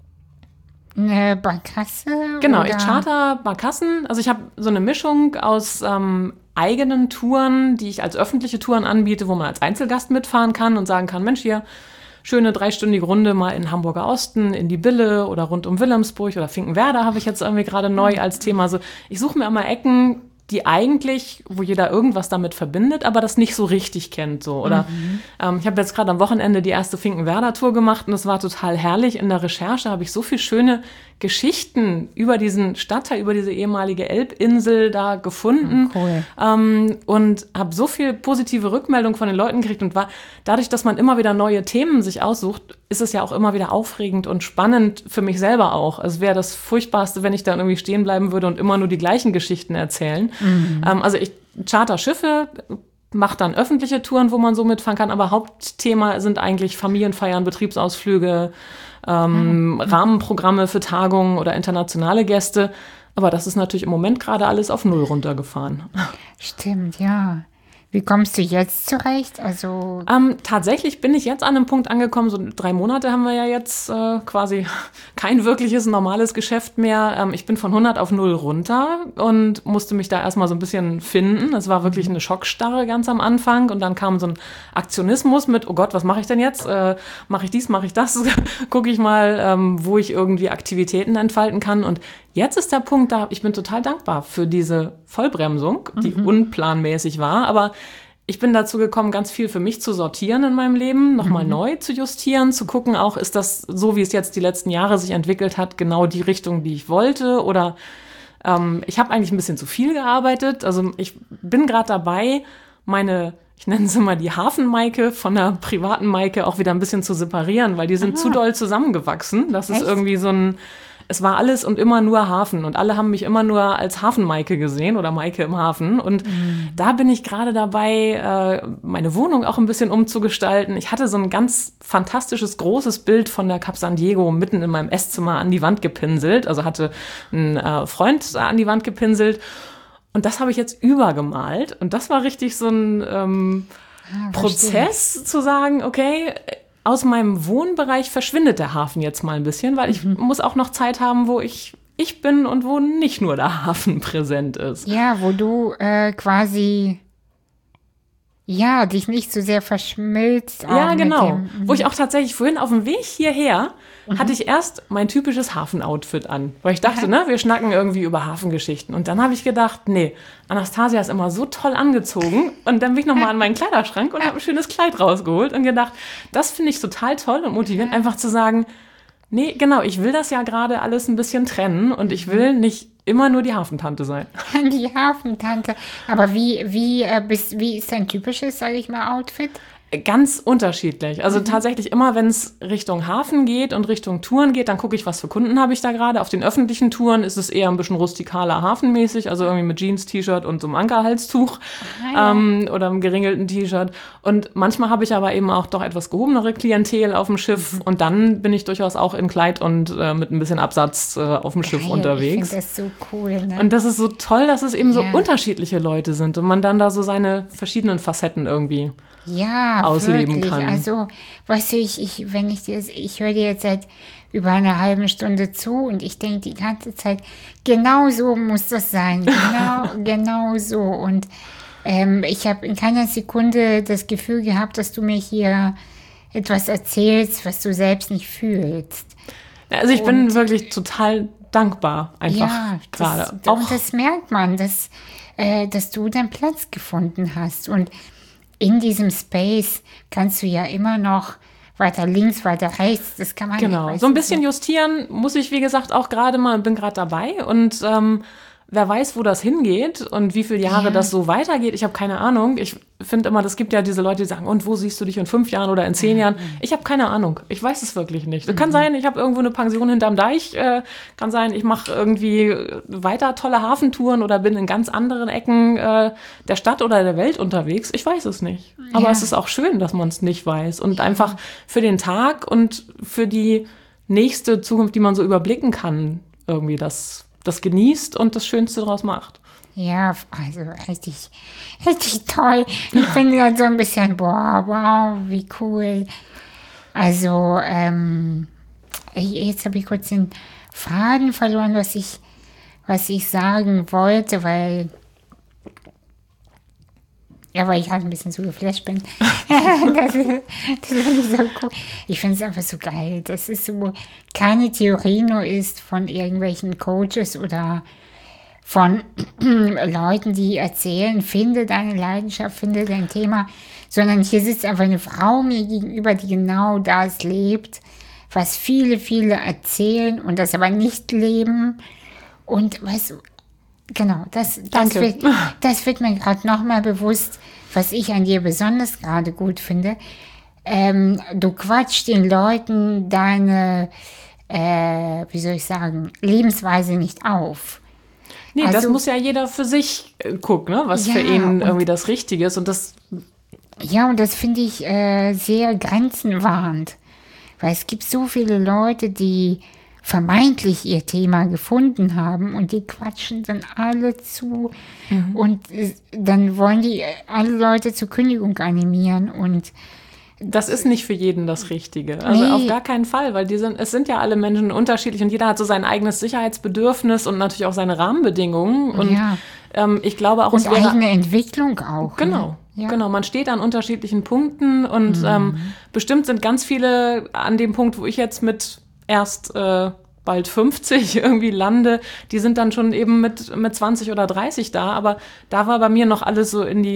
eine Barkasse? Genau, oder? Ich charter Barkassen. Also ich habe so eine Mischung aus ähm, eigenen Touren, die ich als öffentliche Touren anbiete, wo man als Einzelgast mitfahren kann und sagen kann, Mensch, hier, schöne dreistündige Runde mal in Hamburger Osten, in die Bille oder rund um Wilhelmsburg oder Finkenwerder habe ich jetzt irgendwie gerade neu als Thema. Also ich suche mir immer Ecken, die eigentlich, wo jeder irgendwas damit verbindet, aber das nicht so richtig kennt. So. Oder mhm. ähm, ich habe jetzt gerade am Wochenende die erste Finkenwerder-Tour gemacht und es war total herrlich. In der Recherche habe ich so viele schöne Geschichten über diesen Stadtteil, über diese ehemalige Elbinsel da gefunden. Cool. Ähm, und habe so viel positive Rückmeldung von den Leuten gekriegt und war dadurch, dass man immer wieder neue Themen sich aussucht, ist es ja auch immer wieder aufregend und spannend für mich selber auch. Es wäre das Furchtbarste, wenn ich dann irgendwie stehen bleiben würde und immer nur die gleichen Geschichten erzählen. Mhm. Ähm, also ich charter Schiffe, mache dann öffentliche Touren, wo man so mitfahren kann, aber Hauptthema sind eigentlich Familienfeiern, Betriebsausflüge, ähm, mhm. Rahmenprogramme für Tagungen oder internationale Gäste. Aber das ist natürlich im Moment gerade alles auf Null runtergefahren. Stimmt, ja. Wie kommst du jetzt zurecht? Also ähm, tatsächlich bin ich jetzt an einem Punkt angekommen, so drei Monate haben wir ja jetzt äh, quasi kein wirkliches normales Geschäft mehr. Ähm, ich bin von hundert auf null runter und musste mich da erstmal so ein bisschen finden. Es war wirklich eine Schockstarre ganz am Anfang und dann kam so ein Aktionismus mit, oh Gott, was mache ich denn jetzt? Äh, mache ich dies, mache ich das? Gucke ich mal, ähm, wo ich irgendwie Aktivitäten entfalten kann. Und jetzt ist der Punkt da, ich bin total dankbar für diese Vollbremsung, die mhm. unplanmäßig war, aber ich bin dazu gekommen, ganz viel für mich zu sortieren in meinem Leben, nochmal mhm. neu zu justieren, zu gucken auch, ist das so, wie es jetzt die letzten Jahre sich entwickelt hat, genau die Richtung, die ich wollte oder Ähm, ich habe eigentlich ein bisschen zu viel gearbeitet. Also ich bin gerade dabei, meine, ich nenne sie mal die Hafen-Maike von der privaten Maike auch wieder ein bisschen zu separieren, weil die sind Aha. zu doll zusammengewachsen. Das Echt? Ist irgendwie so ein, es war alles und immer nur Hafen und alle haben mich immer nur als Hafen-Maike gesehen oder Maike im Hafen und mhm. da bin ich gerade dabei, meine Wohnung auch ein bisschen umzugestalten. Ich hatte so ein ganz fantastisches, großes Bild von der Cap San Diego mitten in meinem Esszimmer an die Wand gepinselt, also hatte einen Freund an die Wand gepinselt. Und das habe ich jetzt übergemalt. Und das war richtig so ein ähm, ah, Prozess, zu sagen, okay, aus meinem Wohnbereich verschwindet der Hafen jetzt mal ein bisschen, weil ich mhm. muss auch noch Zeit haben, wo ich ich bin und wo nicht nur der Hafen präsent ist. Ja, wo du äh, quasi... Ja, dich nicht so sehr verschmilzt. Ja, genau. Dem, mhm. Wo ich auch tatsächlich vorhin auf dem Weg hierher mhm. hatte ich erst mein typisches Hafenoutfit an. Weil ich dachte, ne, wir schnacken irgendwie über Hafengeschichten. Und dann habe ich gedacht, nee, Anastasia ist immer so toll angezogen. Und dann bin ich nochmal an meinen Kleiderschrank und habe ein schönes Kleid rausgeholt und gedacht, das finde ich total toll und motivierend, einfach zu sagen, nee, genau, ich will das ja gerade alles ein bisschen trennen und ich will nicht immer nur die Hafentante sein. Die Hafentante. Aber wie, wie, äh, bist, wie ist dein typisches, sage ich mal, Outfit? Ganz unterschiedlich. Also mhm. tatsächlich immer, wenn es Richtung Hafen geht und Richtung Touren geht, dann gucke ich, was für Kunden habe ich da gerade. Auf den öffentlichen Touren ist es eher ein bisschen rustikaler hafenmäßig, also irgendwie mit Jeans, T-Shirt und so einem Ankerhalstuch ah, ja. ähm, oder einem geringelten T-Shirt. Und manchmal habe ich aber eben auch doch etwas gehobenere Klientel auf dem Schiff mhm. und dann bin ich durchaus auch in Kleid und äh, mit ein bisschen Absatz äh, auf dem Schiff Geil, unterwegs. Ich finde das so cool. Ne? Und das ist so toll, dass es eben ja. so unterschiedliche Leute sind und man dann da so seine verschiedenen Facetten irgendwie ja, ausleben wirklich. kann. Also, weißt du, ich, ich, wenn ich dir, ich höre dir jetzt seit über einer halben Stunde zu und ich denke die ganze Zeit, genau so muss das sein, genau, genau so. Und ähm, ich habe in keiner Sekunde das Gefühl gehabt, dass du mir hier etwas erzählst, was du selbst nicht fühlst. Also ich und, bin wirklich total dankbar, einfach ja, gerade. Das, und das merkt man, dass, äh, dass du deinen Platz gefunden hast und in diesem Space kannst du ja immer noch weiter links, weiter rechts, das kann man Genau, so ein bisschen justieren muss ich, wie gesagt, auch gerade mal, bin gerade dabei und ähm, wer weiß, wo das hingeht und wie viele Jahre ja. das so weitergeht. Ich habe keine Ahnung. Ich finde immer, es gibt ja diese Leute, die sagen, und wo siehst du dich in fünf Jahren oder in zehn mhm. Jahren? Ich habe keine Ahnung. Ich weiß es wirklich nicht. Mhm. Kann sein, ich habe irgendwo eine Pension hinterm Deich. Äh, kann sein, ich mache irgendwie weiter tolle Hafentouren oder bin in ganz anderen Ecken äh, der Stadt oder der Welt unterwegs. Ich weiß es nicht. Aber ja. es ist auch schön, dass man es nicht weiß. Und ja. einfach für den Tag und für die nächste Zukunft, die man so überblicken kann, irgendwie das das genießt und das Schönste daraus macht. Ja, also richtig, richtig toll. Ich finde dann so ein bisschen, boah, wow, wie cool. Also, ähm, jetzt habe ich kurz den Faden verloren, was ich, was ich sagen wollte, weil, ja, weil ich halt ein bisschen so geflasht bin. das ist, das finde ich so cool. Ich finde es einfach so geil. Das ist so keine Theorie nur ist von irgendwelchen Coaches oder von Leuten, die erzählen, finde deine Leidenschaft, finde dein Thema, sondern hier sitzt einfach eine Frau mir gegenüber, die genau das lebt, was viele, viele erzählen und das aber nicht leben. Und weißt du, genau, das, das, wird, das wird mir gerade nochmal bewusst, was ich an dir besonders gerade gut finde. Ähm, du quatschst den Leuten deine, äh, wie soll ich sagen, Lebensweise nicht auf. Nee, also, das muss ja jeder für sich äh, gucken, ne? Was ja, für ihn irgendwie das Richtige ist. Und das ja, und das finde ich äh, sehr grenzenwahrend. Weil es gibt so viele Leute, die vermeintlich ihr Thema gefunden haben und die quatschen dann alle zu mhm. und dann wollen die alle Leute zur Kündigung animieren und das ist nicht für jeden das Richtige. Also nee. auf gar keinen Fall, weil die sind, es sind ja alle Menschen unterschiedlich und jeder hat so sein eigenes Sicherheitsbedürfnis und natürlich auch seine Rahmenbedingungen und ja. ähm, ich glaube auch... Und es wäre, eigene Entwicklung auch. Genau. Ne? Ja. Genau, man steht an unterschiedlichen Punkten und mhm. ähm, bestimmt sind ganz viele an dem Punkt, wo ich jetzt mit erst äh, bald fünfzig irgendwie lande, die sind dann schon eben mit, mit zwanzig oder dreißig da, aber da war bei mir noch alles so in die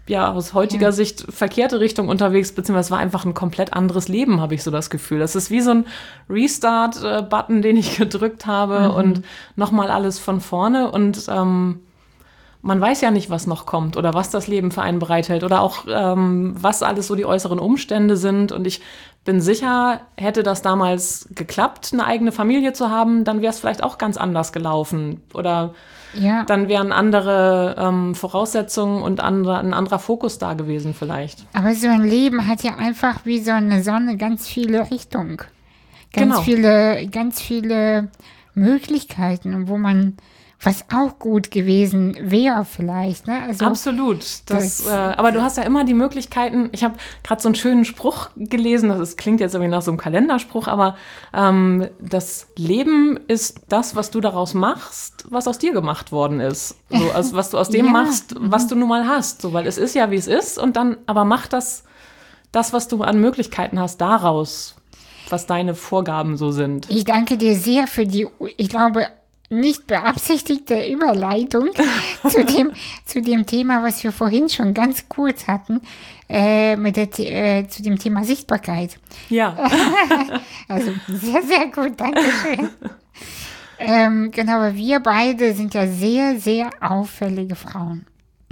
ja aus heutiger ja. Sicht verkehrte Richtung unterwegs, beziehungsweise es war einfach ein komplett anderes Leben, habe ich so das Gefühl. Das ist wie so ein Restart-Button, den ich gedrückt habe mhm. und nochmal alles von vorne und ähm, man weiß ja nicht, was noch kommt oder was das Leben für einen bereithält oder auch ähm, was alles so die äußeren Umstände sind. Und ich bin sicher, hätte das damals geklappt, eine eigene Familie zu haben, dann wäre es vielleicht auch ganz anders gelaufen. Oder ja. dann wären andere ähm, Voraussetzungen und andere, ein anderer Fokus da gewesen vielleicht. Aber so ein Leben hat ja einfach wie so eine Sonne ganz viele Richtungen. Ganz genau. viele, ganz viele Möglichkeiten, wo man was auch gut gewesen wäre vielleicht. Ne? Also, absolut. Das, das, äh, aber du hast ja immer die Möglichkeiten, ich habe gerade so einen schönen Spruch gelesen, das ist, klingt jetzt irgendwie nach so einem Kalenderspruch, aber ähm, das Leben ist das, was du daraus machst, was aus dir gemacht worden ist. So, also, was du aus dem ja. machst, was du nun mal hast. So, weil es ist ja, wie es ist und dann, aber mach das, das, was du an Möglichkeiten hast, daraus, was deine Vorgaben so sind. Ich danke dir sehr für die, ich glaube, nicht beabsichtigte Überleitung zu dem, zu dem Thema, was wir vorhin schon ganz kurz hatten, äh, mit der, äh, zu dem Thema Sichtbarkeit. Ja. Also sehr, sehr gut, danke schön. ähm, genau, aber wir beide sind ja sehr, sehr auffällige Frauen.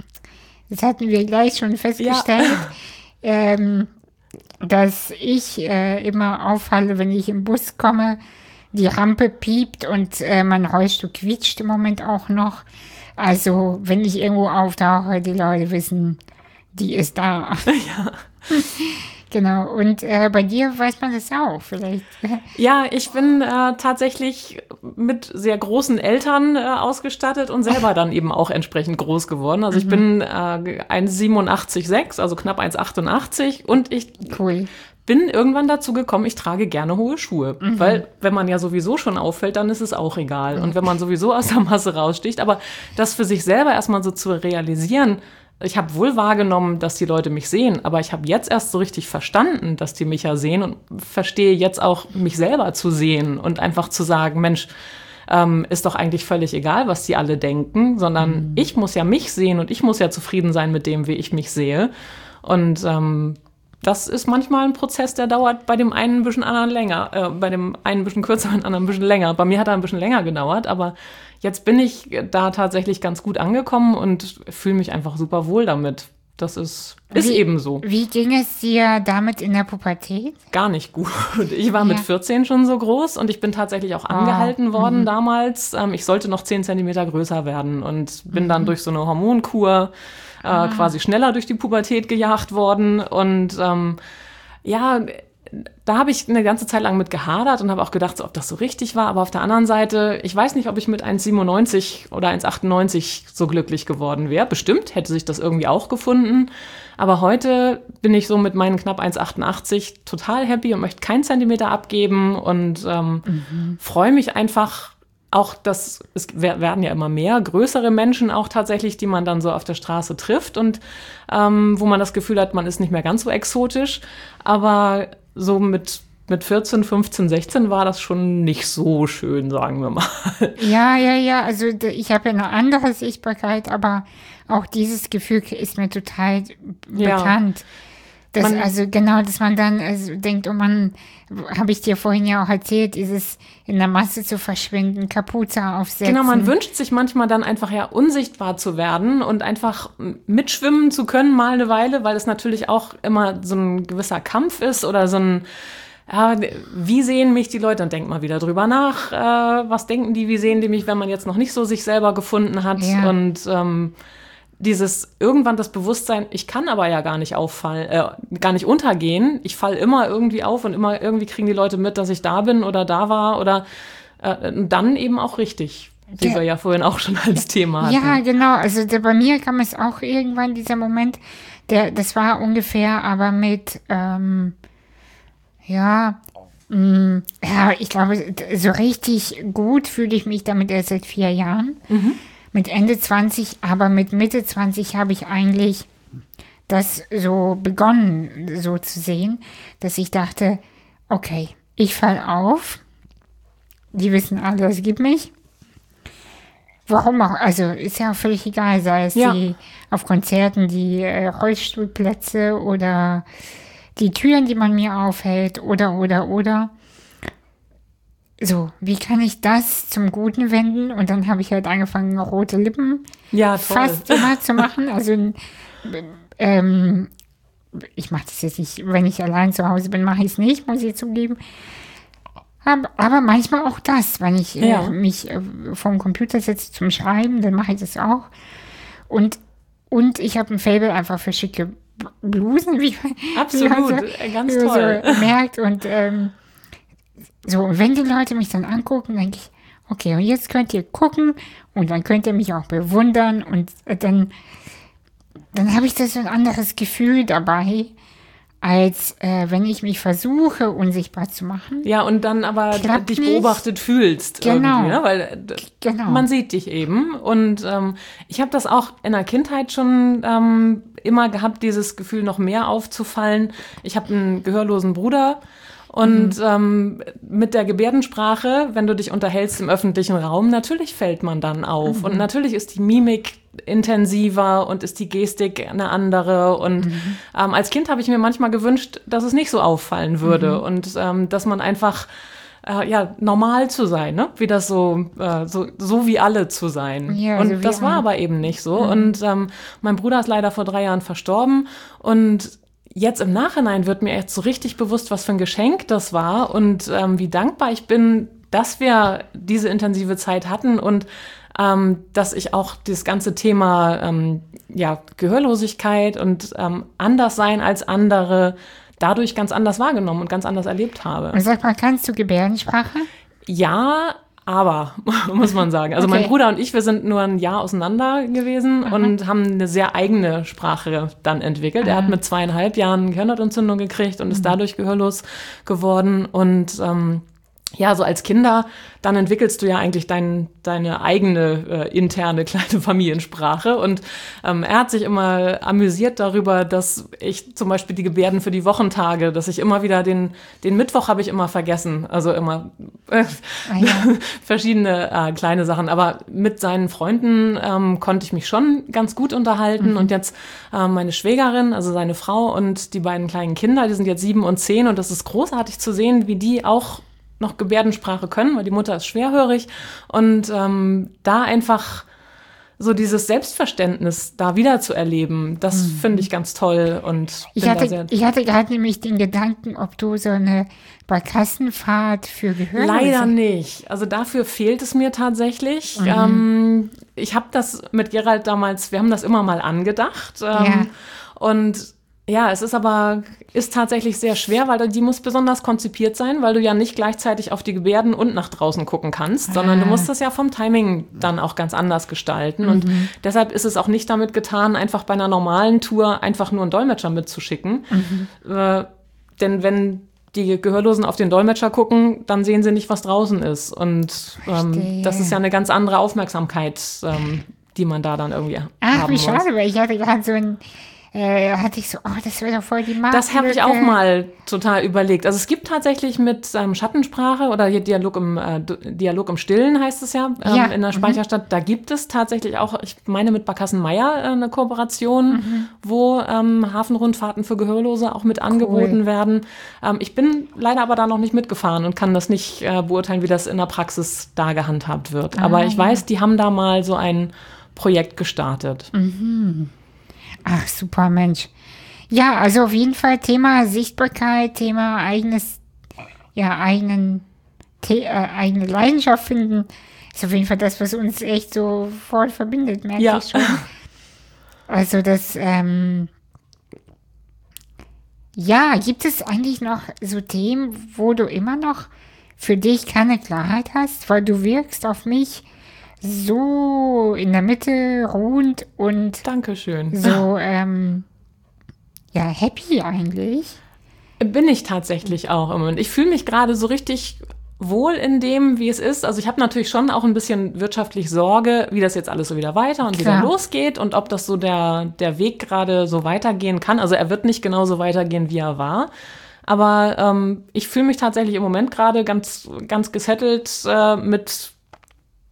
Das hatten wir gleich schon festgestellt, ja. ähm, dass ich äh, immer auffalle, wenn ich im Bus komme, die Rampe piept und äh, mein Rollstuhl quietscht im Moment auch noch. Also, wenn ich irgendwo auftauche, die Leute wissen, die ist da. Ja. Genau. Und äh, bei dir weiß man das auch vielleicht. Ja, ich bin äh, tatsächlich mit sehr großen Eltern äh, ausgestattet und selber dann eben auch entsprechend groß geworden. Also mhm. ich bin äh, eins Komma siebenundachtzig Komma sechs, also knapp eins Komma achtundachtzig und ich... Cool. bin irgendwann dazu gekommen, ich trage gerne hohe Schuhe. Mhm. Weil wenn man ja sowieso schon auffällt, dann ist es auch egal. Mhm. Und wenn man sowieso aus der Masse raussticht, aber das für sich selber erstmal so zu realisieren, ich habe wohl wahrgenommen, dass die Leute mich sehen, aber ich habe jetzt erst so richtig verstanden, dass die mich ja sehen und verstehe jetzt auch, mich selber zu sehen und einfach zu sagen, Mensch, ähm, ist doch eigentlich völlig egal, was die alle denken, sondern mhm. ich muss ja mich sehen und ich muss ja zufrieden sein mit dem, wie ich mich sehe. Und ähm, das ist manchmal ein Prozess, der dauert bei dem einen ein bisschen anderen länger, äh, bei dem einen ein bisschen kürzer, bei dem anderen ein bisschen länger. Bei mir hat er ein bisschen länger gedauert, aber jetzt bin ich da tatsächlich ganz gut angekommen und fühle mich einfach super wohl damit. Das ist, ist wie, eben so. Wie ging es dir damit in der Pubertät? Gar nicht gut. Ich war ja. mit vierzehn schon so groß und ich bin tatsächlich auch angehalten oh. worden mhm. damals. Ähm, ich sollte noch zehn Zentimeter größer werden und bin mhm. dann durch so eine Hormonkur Äh, ah. quasi schneller durch die Pubertät gejagt worden. Und ähm, ja, da habe ich eine ganze Zeit lang mit gehadert und habe auch gedacht, so, ob das so richtig war. Aber auf der anderen Seite, ich weiß nicht, ob ich mit eins Komma siebenundneunzig oder eins Komma achtundneunzig so glücklich geworden wäre. Bestimmt hätte sich das irgendwie auch gefunden. Aber heute bin ich so mit meinen knapp eins Komma achtundachtzig total happy und möchte keinen Zentimeter abgeben und ähm, mhm. freue mich einfach, auch das, es werden ja immer mehr größere Menschen auch tatsächlich, die man dann so auf der Straße trifft und ähm, wo man das Gefühl hat, man ist nicht mehr ganz so exotisch. Aber so mit, mit vierzehn, fünfzehn, sechzehn war das schon nicht so schön, sagen wir mal. Ja, ja, ja. Also ich habe ja eine andere Sichtbarkeit, aber auch dieses Gefühl ist mir total ja. bekannt. Das, man, also genau, dass man dann also denkt, oh Mann, habe ich dir vorhin ja auch erzählt, dieses in der Masse zu verschwinden, Kapuze aufsetzen. Genau, man wünscht sich manchmal dann einfach ja unsichtbar zu werden und einfach mitschwimmen zu können mal eine Weile, weil es natürlich auch immer so ein gewisser Kampf ist oder so ein, ja, wie sehen mich die Leute? Dann denkt man wieder drüber nach, äh, was denken die, wie sehen die mich, wenn man jetzt noch nicht so sich selber gefunden hat ja. und ähm, dieses irgendwann das Bewusstsein, ich kann aber ja gar nicht auffallen, äh, gar nicht untergehen. Ich falle immer irgendwie auf und immer irgendwie kriegen die Leute mit, dass ich da bin oder da war oder äh, dann eben auch richtig, wie ja. wir ja vorhin auch schon als Thema hatten. Ja, genau. Also der, bei mir kam es auch irgendwann dieser Moment, der, das war ungefähr aber mit, ähm, ja, mh, ja, ich glaube, so richtig gut fühle ich mich damit erst seit vier Jahren. Mhm. Mit Ende zwanzig, aber mit Mitte zwanzig habe ich eigentlich das so begonnen, so zu sehen, dass ich dachte, okay, ich falle auf, die wissen alle, es gibt mich. warum auch, also ist ja auch völlig egal, sei es ja. die auf Konzerten die äh, Rollstuhlplätze oder die Türen, die man mir aufhält oder, oder, oder. So, wie kann ich das zum Guten wenden? Und dann habe ich halt angefangen, rote Lippen ja, fast immer zu machen. Also, ähm, ich mache das jetzt nicht, wenn ich allein zu Hause bin, mache ich es nicht, muss ich zugeben. Aber, aber manchmal auch das, wenn ich ja. äh, mich äh, vom Computer setze zum Schreiben, dann mache ich das auch. Und, und ich habe ein Faible einfach für schicke Blusen, wie Absolut, wie man so, ganz wie man toll. So merkt. Und ähm, so, und wenn die Leute mich dann angucken, denke ich, okay, und jetzt könnt ihr gucken und dann könnt ihr mich auch bewundern und äh, dann, dann habe ich das so ein anderes Gefühl dabei, als äh, wenn ich mich versuche, unsichtbar zu machen. Ja, und dann aber Klappt dich nicht. beobachtet fühlst Genau. irgendwie, ne? Weil äh, genau. man sieht dich eben. Und ähm, ich habe das auch in der Kindheit schon ähm, immer gehabt, dieses Gefühl noch mehr aufzufallen. Ich habe einen gehörlosen Bruder. Und mhm. ähm, mit der Gebärdensprache, wenn du dich unterhältst im öffentlichen Raum, natürlich fällt man dann auf. Mhm. Und natürlich ist die Mimik intensiver und ist die Gestik eine andere. Und mhm. ähm, als Kind habe ich mir manchmal gewünscht, dass es nicht so auffallen würde. Mhm. Und ähm, dass man einfach, äh, ja, normal zu sein, ne? Wie das so, äh, so, so wie alle zu sein. Ja, und so das war alle. aber eben nicht so. Mhm. Und ähm, mein Bruder ist leider vor drei Jahren verstorben. Und jetzt im Nachhinein wird mir jetzt so richtig bewusst, was für ein Geschenk das war und ähm, wie dankbar ich bin, dass wir diese intensive Zeit hatten und ähm, dass ich auch das ganze Thema ähm, ja, Gehörlosigkeit und ähm, Anderssein als andere dadurch ganz anders wahrgenommen und ganz anders erlebt habe. Und sag mal, kannst du Gebärdensprache? Ja, aber, muss man sagen. Also okay. Mein Bruder und ich, wir sind nur ein Jahr auseinander gewesen Aha. und haben eine sehr eigene Sprache dann entwickelt. Aha. Er hat mit zweieinhalb Jahren Gehirnhautentzündung gekriegt und ist mhm. dadurch gehörlos geworden. Und ähm, ja, so als Kinder, dann entwickelst du ja eigentlich dein, deine eigene äh, interne kleine Familiensprache. Und ähm, er hat sich immer amüsiert darüber, dass ich zum Beispiel die Gebärden für die Wochentage, dass ich immer wieder den, den Mittwoch habe ich immer vergessen. Also immer äh, ah, ja. verschiedene äh, kleine Sachen. Aber mit seinen Freunden ähm, konnte ich mich schon ganz gut unterhalten. Mhm. Und jetzt äh, meine Schwägerin, also seine Frau und die beiden kleinen Kinder, die sind jetzt sieben und zehn. Und das ist großartig zu sehen, wie die auch noch Gebärdensprache können, weil die Mutter ist schwerhörig und ähm, da einfach so dieses Selbstverständnis da wieder zu erleben, das mhm. finde ich ganz toll und ich hatte, sehr ich hatte gerade nämlich den Gedanken, ob du so eine Barkassenfahrt für Gehörlose. Leider nicht. Also dafür fehlt es mir tatsächlich. Mhm. Ähm, ich habe das mit Gerald damals, wir haben das immer mal angedacht ähm, ja. und ja, es ist aber, ist tatsächlich sehr schwer, weil die muss besonders konzipiert sein, weil du ja nicht gleichzeitig auf die Gebärden und nach draußen gucken kannst, ah. sondern du musst das ja vom Timing dann auch ganz anders gestalten. Mhm. Und deshalb ist es auch nicht damit getan, einfach bei einer normalen Tour einfach nur einen Dolmetscher mitzuschicken. Mhm. Äh, denn wenn die Gehörlosen auf den Dolmetscher gucken, dann sehen sie nicht, was draußen ist. Und ähm, das ist ja eine ganz andere Aufmerksamkeit, ähm, die man da dann irgendwie Ach, haben wie muss. schade, weil ich hatte gerade so ein Äh, hatte ich so, oh, das wäre doch voll die Marke. Das habe ich auch mal total überlegt. Also es gibt tatsächlich mit ähm, Schattensprache oder hier Dialog im, äh, Dialog im Stillen heißt es ja, ähm, ja. in der Speicherstadt, mhm. da gibt es tatsächlich auch, ich meine mit Barkassen-Meier äh, eine Kooperation, mhm. wo ähm, Hafenrundfahrten für Gehörlose auch mit angeboten cool. werden. Ähm, ich bin leider aber da noch nicht mitgefahren und kann das nicht äh, beurteilen, wie das in der Praxis da gehandhabt wird. Ah, aber ich ja. weiß, die haben da mal so ein Projekt gestartet. Mhm. Ach, super, Mensch. Ja, also auf jeden Fall Thema Sichtbarkeit, Thema eigenes, ja, eigenen, The- äh, eigene Leidenschaft finden, ist auf jeden Fall das, was uns echt so voll verbindet, merke ja. ich schon. Also das, ähm, ja, gibt es eigentlich noch so Themen, wo du immer noch für dich keine Klarheit hast, weil du wirkst auf mich so in der Mitte ruhend und Dankeschön. so ähm, ja, happy eigentlich. Bin ich tatsächlich auch im Moment. Ich fühle mich gerade so richtig wohl in dem, wie es ist. Also ich habe natürlich schon auch ein bisschen wirtschaftlich Sorge, wie das jetzt alles so wieder weiter und Klar. wieder losgeht und ob das so der, der Weg gerade so weitergehen kann. Also er wird nicht genauso weitergehen, wie er war. Aber ähm, ich fühle mich tatsächlich im Moment gerade ganz, ganz gesettelt äh, mit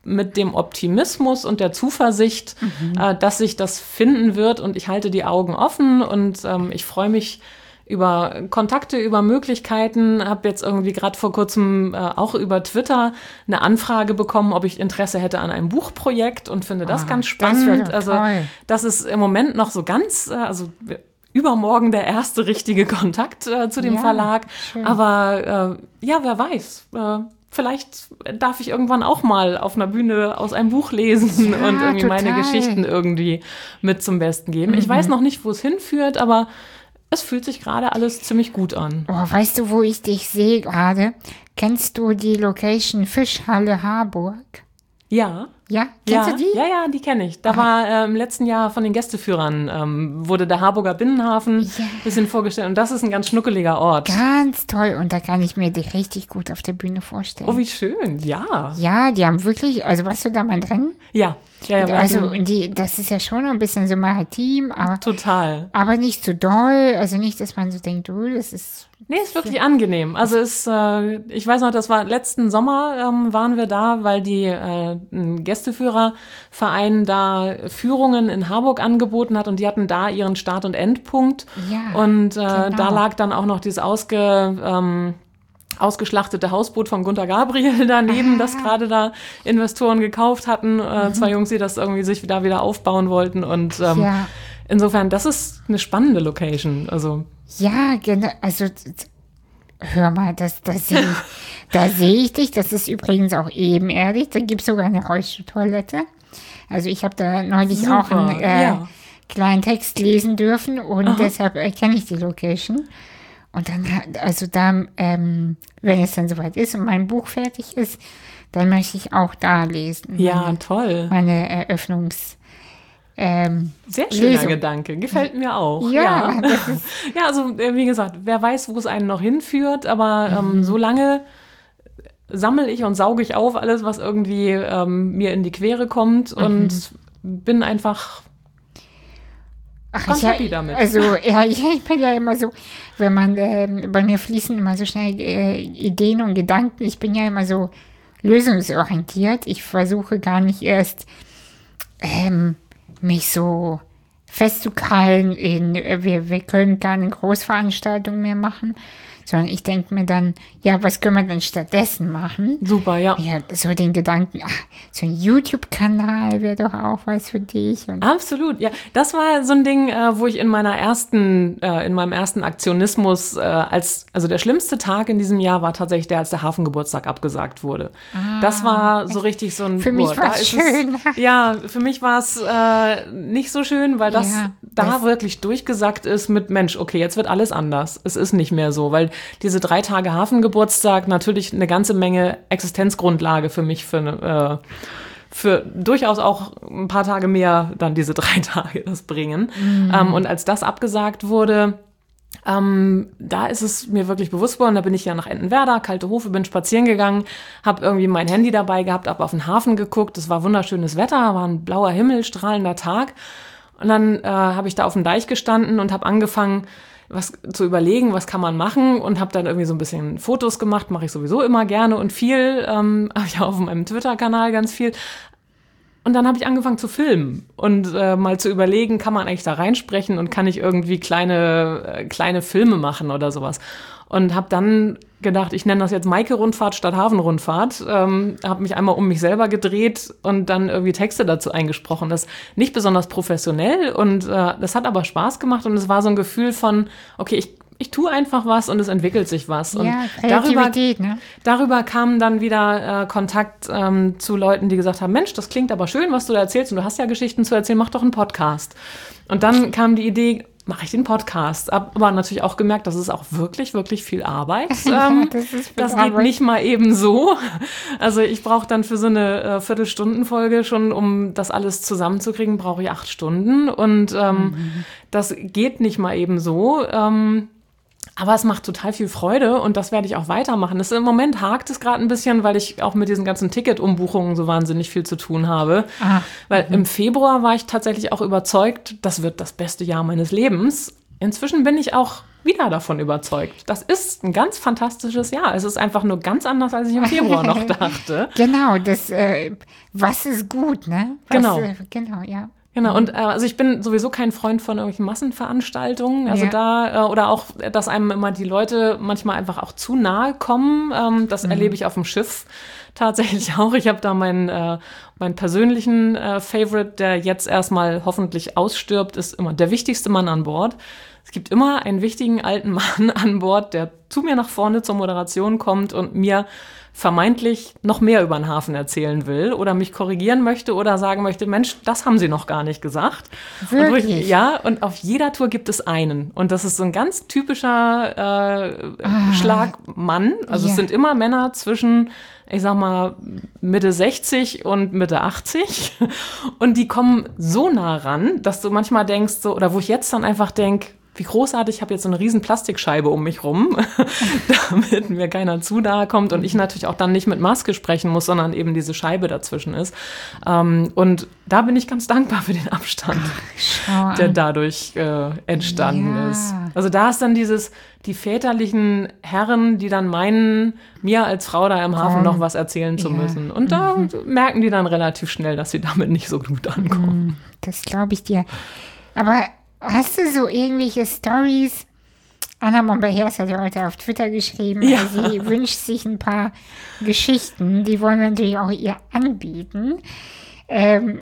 mit dem Optimismus und der Zuversicht, mhm. äh, dass sich das finden wird. Und ich halte die Augen offen und ähm, ich freue mich über Kontakte, über Möglichkeiten. Habe jetzt irgendwie gerade vor kurzem äh, auch über Twitter eine Anfrage bekommen, ob ich Interesse hätte an einem Buchprojekt und finde das oh, ganz spannend. Das also das ist im Moment noch so ganz, äh, also übermorgen der erste richtige Kontakt äh, zu dem ja, Verlag. Schön. Aber äh, ja, wer weiß. Äh, vielleicht darf ich irgendwann auch mal auf einer Bühne aus einem Buch lesen ja, und irgendwie total. meine Geschichten irgendwie mit zum Besten geben. Mhm. Ich weiß noch nicht, wo es hinführt, aber es fühlt sich gerade alles ziemlich gut an. Oh, weißt du, wo ich dich sehe gerade? Kennst du die Location Fischhalle Harburg? Ja. Ja? Kennst ja, du die? Ja, ja, die kenne ich. Da Aha. war äh, im letzten Jahr von den Gästeführern, ähm, wurde der Harburger Binnenhafen ein ja. bisschen vorgestellt. Und das ist ein ganz schnuckeliger Ort. Ganz toll. Und da kann ich mir dich richtig gut auf der Bühne vorstellen. Oh, wie schön. Ja. Ja, die haben wirklich, also warst du da mal drin? Ja. ja, ja also die, das ist ja schon ein bisschen so maritim. Aber, Total. Aber nicht so doll. Also nicht, dass man so denkt, oh, das ist... Nee, ist wirklich angenehm. Also ist, äh, ich weiß noch, das war letzten Sommer ähm, waren wir da, weil die äh, ein Gästeführerverein da Führungen in Harburg angeboten hat und die hatten da ihren Start- und Endpunkt. Ja, und äh, genau. da lag dann auch noch dieses ausge, ähm, ausgeschlachtete Hausboot von Gunter Gabriel daneben, ah. das gerade da Investoren gekauft hatten. Äh, mhm. Zwei Jungs, die das irgendwie sich da wieder aufbauen wollten. Und ähm, ja. insofern, das ist eine spannende Location. Also ja, genau. Also hör mal, das, das sehe ich, da sehe ich dich. Das ist übrigens auch ebenerdig. Da gibt es sogar eine Rollstuhltoilette. Also ich habe da neulich Super, auch einen äh, ja. kleinen Text lesen dürfen und Aha. deshalb äh, kenne ich die Location. Und dann, also da, ähm, wenn es dann soweit ist und mein Buch fertig ist, dann möchte ich auch da lesen. Ja, meine, toll. Meine Eröffnungs- Ähm, Sehr schöner Lesung. Gedanke, gefällt mir auch. Ja, ja. Das ist ja, also wie gesagt, wer weiß, wo es einen noch hinführt, aber ähm, mhm. solange sammle ich und sauge ich auf alles, was irgendwie ähm, mir in die Quere kommt mhm. und bin einfach Ach, ganz ich, happy damit. Also ja, ich, ich bin ja immer so, wenn man, äh, bei mir fließen immer so schnell äh, Ideen und Gedanken, ich bin ja immer so lösungsorientiert, ich versuche gar nicht erst ähm, mich so festzukrallen in, wir, wir können keine Großveranstaltung mehr machen, sondern ich denke mir dann, ja, was können wir denn stattdessen machen? Super, ja. Ja, so den Gedanken, ach, so ein YouTube-Kanal wäre doch auch was für dich. Und Absolut, ja. Das war so ein Ding, äh, wo ich in meiner ersten, äh, in meinem ersten Aktionismus, äh, als, also der schlimmste Tag in diesem Jahr war tatsächlich der, als der Hafengeburtstag abgesagt wurde. Ah, das war so richtig so ein... Für mich war es schön. Es, ja, für mich war es äh, nicht so schön, weil das ja, da das wirklich durchgesackt ist mit, Mensch, okay, jetzt wird alles anders. Es ist nicht mehr so, weil diese drei Tage Hafengeburtstag natürlich eine ganze Menge Existenzgrundlage für mich, für, äh, für durchaus auch ein paar Tage mehr dann diese drei Tage das bringen. Mhm. Ähm, und als das abgesagt wurde, ähm, da ist es mir wirklich bewusst geworden, da bin ich ja nach Entenwerder, Kalte Hofe, bin spazieren gegangen, habe irgendwie mein Handy dabei gehabt, habe auf den Hafen geguckt, es war wunderschönes Wetter, war ein blauer Himmel, strahlender Tag. Und dann äh, habe ich da auf dem Deich gestanden und habe angefangen, was zu überlegen, was kann man machen, und habe dann irgendwie so ein bisschen Fotos gemacht, mache ich sowieso immer gerne und viel, ähm, habe ich auch auf meinem Twitter-Kanal ganz viel. Und dann habe ich angefangen zu filmen und äh, mal zu überlegen, kann man eigentlich da reinsprechen und kann ich irgendwie kleine, äh, kleine Filme machen oder sowas. Und habe dann gedacht, ich nenne das jetzt Maike-Rundfahrt statt Hafenrundfahrt. Ähm, habe mich einmal um mich selber gedreht und dann irgendwie Texte dazu eingesprochen. Das ist nicht besonders professionell und äh, das hat aber Spaß gemacht und es war so ein Gefühl von, okay, ich Ich tue einfach was und es entwickelt sich was. Und ja, darüber, ne? darüber kam dann wieder äh, Kontakt ähm, zu Leuten, die gesagt haben, Mensch, das klingt aber schön, was du da erzählst und du hast ja Geschichten zu erzählen, mach doch einen Podcast. Und dann kam die Idee, mache ich den Podcast. Aber natürlich auch gemerkt, das ist auch wirklich, wirklich viel Arbeit. Ähm, das ist das geht nicht mal eben so. Also ich brauche dann für so eine äh, Viertelstundenfolge schon, um das alles zusammenzukriegen, brauche ich acht Stunden. Und ähm, mhm. das geht nicht mal eben so. Ähm, Aber es macht total viel Freude und das werde ich auch weitermachen. Das, im Moment hakt es gerade ein bisschen, weil ich auch mit diesen ganzen Ticket-Umbuchungen so wahnsinnig viel zu tun habe. Ah, weil mhm. im Februar war ich tatsächlich auch überzeugt, das wird das beste Jahr meines Lebens. Inzwischen bin ich auch wieder davon überzeugt. Das ist ein ganz fantastisches Jahr. Es ist einfach nur ganz anders, als ich im Februar noch dachte. Genau, das, äh, was ist gut, ne? Was, genau. Äh, genau, ja. Genau, und äh, also ich bin sowieso kein Freund von irgendwelchen Massenveranstaltungen. Also ja. da, äh, oder auch, dass einem immer die Leute manchmal einfach auch zu nahe kommen. Ähm, das mhm. erlebe ich auf dem Schiff tatsächlich auch. Ich habe da meinen, äh, meinen persönlichen äh, Favorite, der jetzt erstmal hoffentlich ausstirbt, ist immer der wichtigste Mann an Bord. Es gibt immer einen wichtigen alten Mann an Bord, der zu mir nach vorne zur Moderation kommt und mir vermeintlich noch mehr über den Hafen erzählen will oder mich korrigieren möchte oder sagen möchte, Mensch, das haben Sie noch gar nicht gesagt. Wirklich? Und ich, ja, und auf jeder Tour gibt es einen. Und das ist so ein ganz typischer äh, ah, Schlagmann. Also yeah. es sind immer Männer zwischen, ich sag mal, Mitte sechzig und Mitte achtzig. Und die kommen so nah ran, dass du manchmal denkst, so, oder wo ich jetzt dann einfach denke, wie großartig, ich habe jetzt so eine riesen Plastikscheibe um mich rum, damit mir keiner zu nahe kommt und ich natürlich auch dann nicht mit Maske sprechen muss, sondern eben diese Scheibe dazwischen ist. Und da bin ich ganz dankbar für den Abstand, Ach, der dadurch äh, entstanden ja. ist. Also da ist dann dieses, die väterlichen Herren, die dann meinen, mir als Frau da im Hafen um, noch was erzählen zu ja. müssen. Und da mhm. merken die dann relativ schnell, dass sie damit nicht so gut ankommen. Das glaube ich dir. Aber hast du so ähnliche Stories? Anna Momber-Hers hat ja heute auf Twitter geschrieben, ja. also sie wünscht sich ein paar Geschichten, die wollen wir natürlich auch ihr anbieten. Ähm,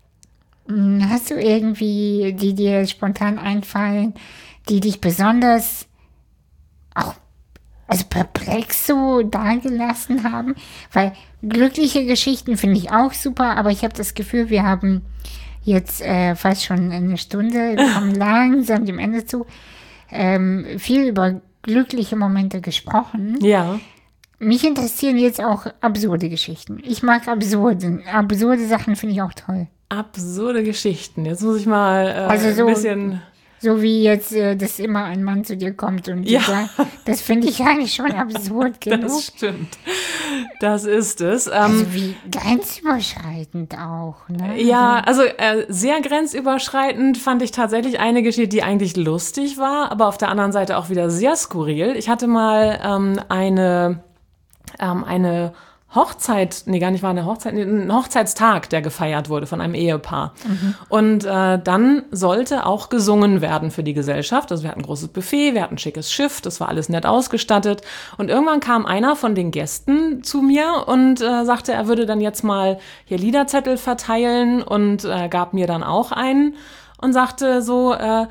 hast du irgendwie, die dir spontan einfallen, die dich besonders auch also perplex so dagelassen haben? Weil glückliche Geschichten finde ich auch super, aber ich habe das Gefühl, wir haben jetzt äh, fast schon eine Stunde, wir kommen langsam dem Ende zu, ähm, viel über glückliche Momente gesprochen. Ja. Mich interessieren jetzt auch absurde Geschichten. Ich mag absurde, absurde Sachen finde ich auch toll. Absurde Geschichten, jetzt muss ich mal äh, also so, ein bisschen... So wie jetzt, äh, dass immer ein Mann zu dir kommt und ja. sagt, das finde ich eigentlich schon absurd genug. Das stimmt. Das ist es. Ähm, also wie grenzüberschreitend auch. Ne? Ja, also äh, sehr grenzüberschreitend fand ich tatsächlich eine Geschichte, die eigentlich lustig war, aber auf der anderen Seite auch wieder sehr skurril. Ich hatte mal ähm, eine, ähm, eine Hochzeit, nee, gar nicht war eine Hochzeit, nee, ein Hochzeitstag, der gefeiert wurde von einem Ehepaar. Mhm. Und äh, dann sollte auch gesungen werden für die Gesellschaft. Also wir hatten ein großes Buffet, wir hatten ein schickes Schiff, das war alles nett ausgestattet. Und irgendwann kam einer von den Gästen zu mir und äh, sagte, er würde dann jetzt mal hier Liederzettel verteilen und äh, gab mir dann auch einen und sagte so, äh,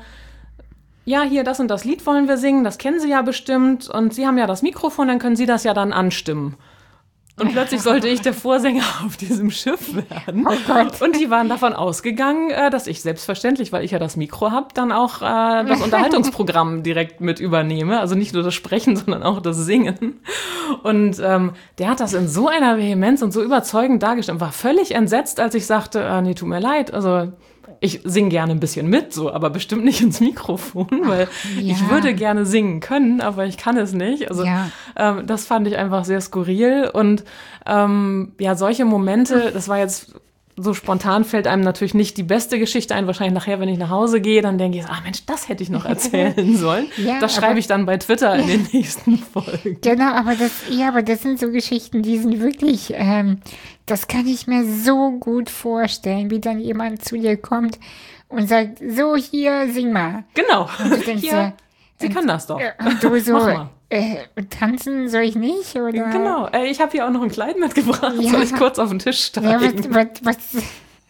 ja, hier, das und das Lied wollen wir singen, das kennen Sie ja bestimmt und Sie haben ja das Mikrofon, dann können Sie das ja dann anstimmen. Und plötzlich sollte ich der Vorsänger auf diesem Schiff werden. Oh Gott. Und die waren davon ausgegangen, dass ich selbstverständlich, weil ich ja das Mikro habe, dann auch äh, das Unterhaltungsprogramm direkt mit übernehme. Also nicht nur das Sprechen, sondern auch das Singen. Und ähm, der hat das in so einer Vehemenz und so überzeugend dargestellt und war völlig entsetzt, als ich sagte, äh, nee, tut mir leid, also ich singe gerne ein bisschen mit, so, aber bestimmt nicht ins Mikrofon, weil Ach, ja. ich würde gerne singen können, aber ich kann es nicht. Also ja. ähm, das fand ich einfach sehr skurril und ähm, ja, solche Momente, das war jetzt so spontan, fällt einem natürlich nicht die beste Geschichte ein. Wahrscheinlich nachher, wenn ich nach Hause gehe, dann denke ich, ah Mensch, das hätte ich noch erzählen sollen. Ja, das schreibe ich dann bei Twitter in den nächsten Folgen. Genau, aber das, ja, aber das sind so Geschichten, die sind wirklich, ähm, das kann ich mir so gut vorstellen, wie dann jemand zu dir kommt und sagt, so hier, sing mal. Genau. Und du denkst, ja, sie und, kann das doch. Und du so, äh, tanzen soll ich nicht? Oder? Genau, äh, ich habe hier auch noch ein Kleid mitgebracht, ja. Soll ich kurz auf den Tisch steigen? Ja, was, was, was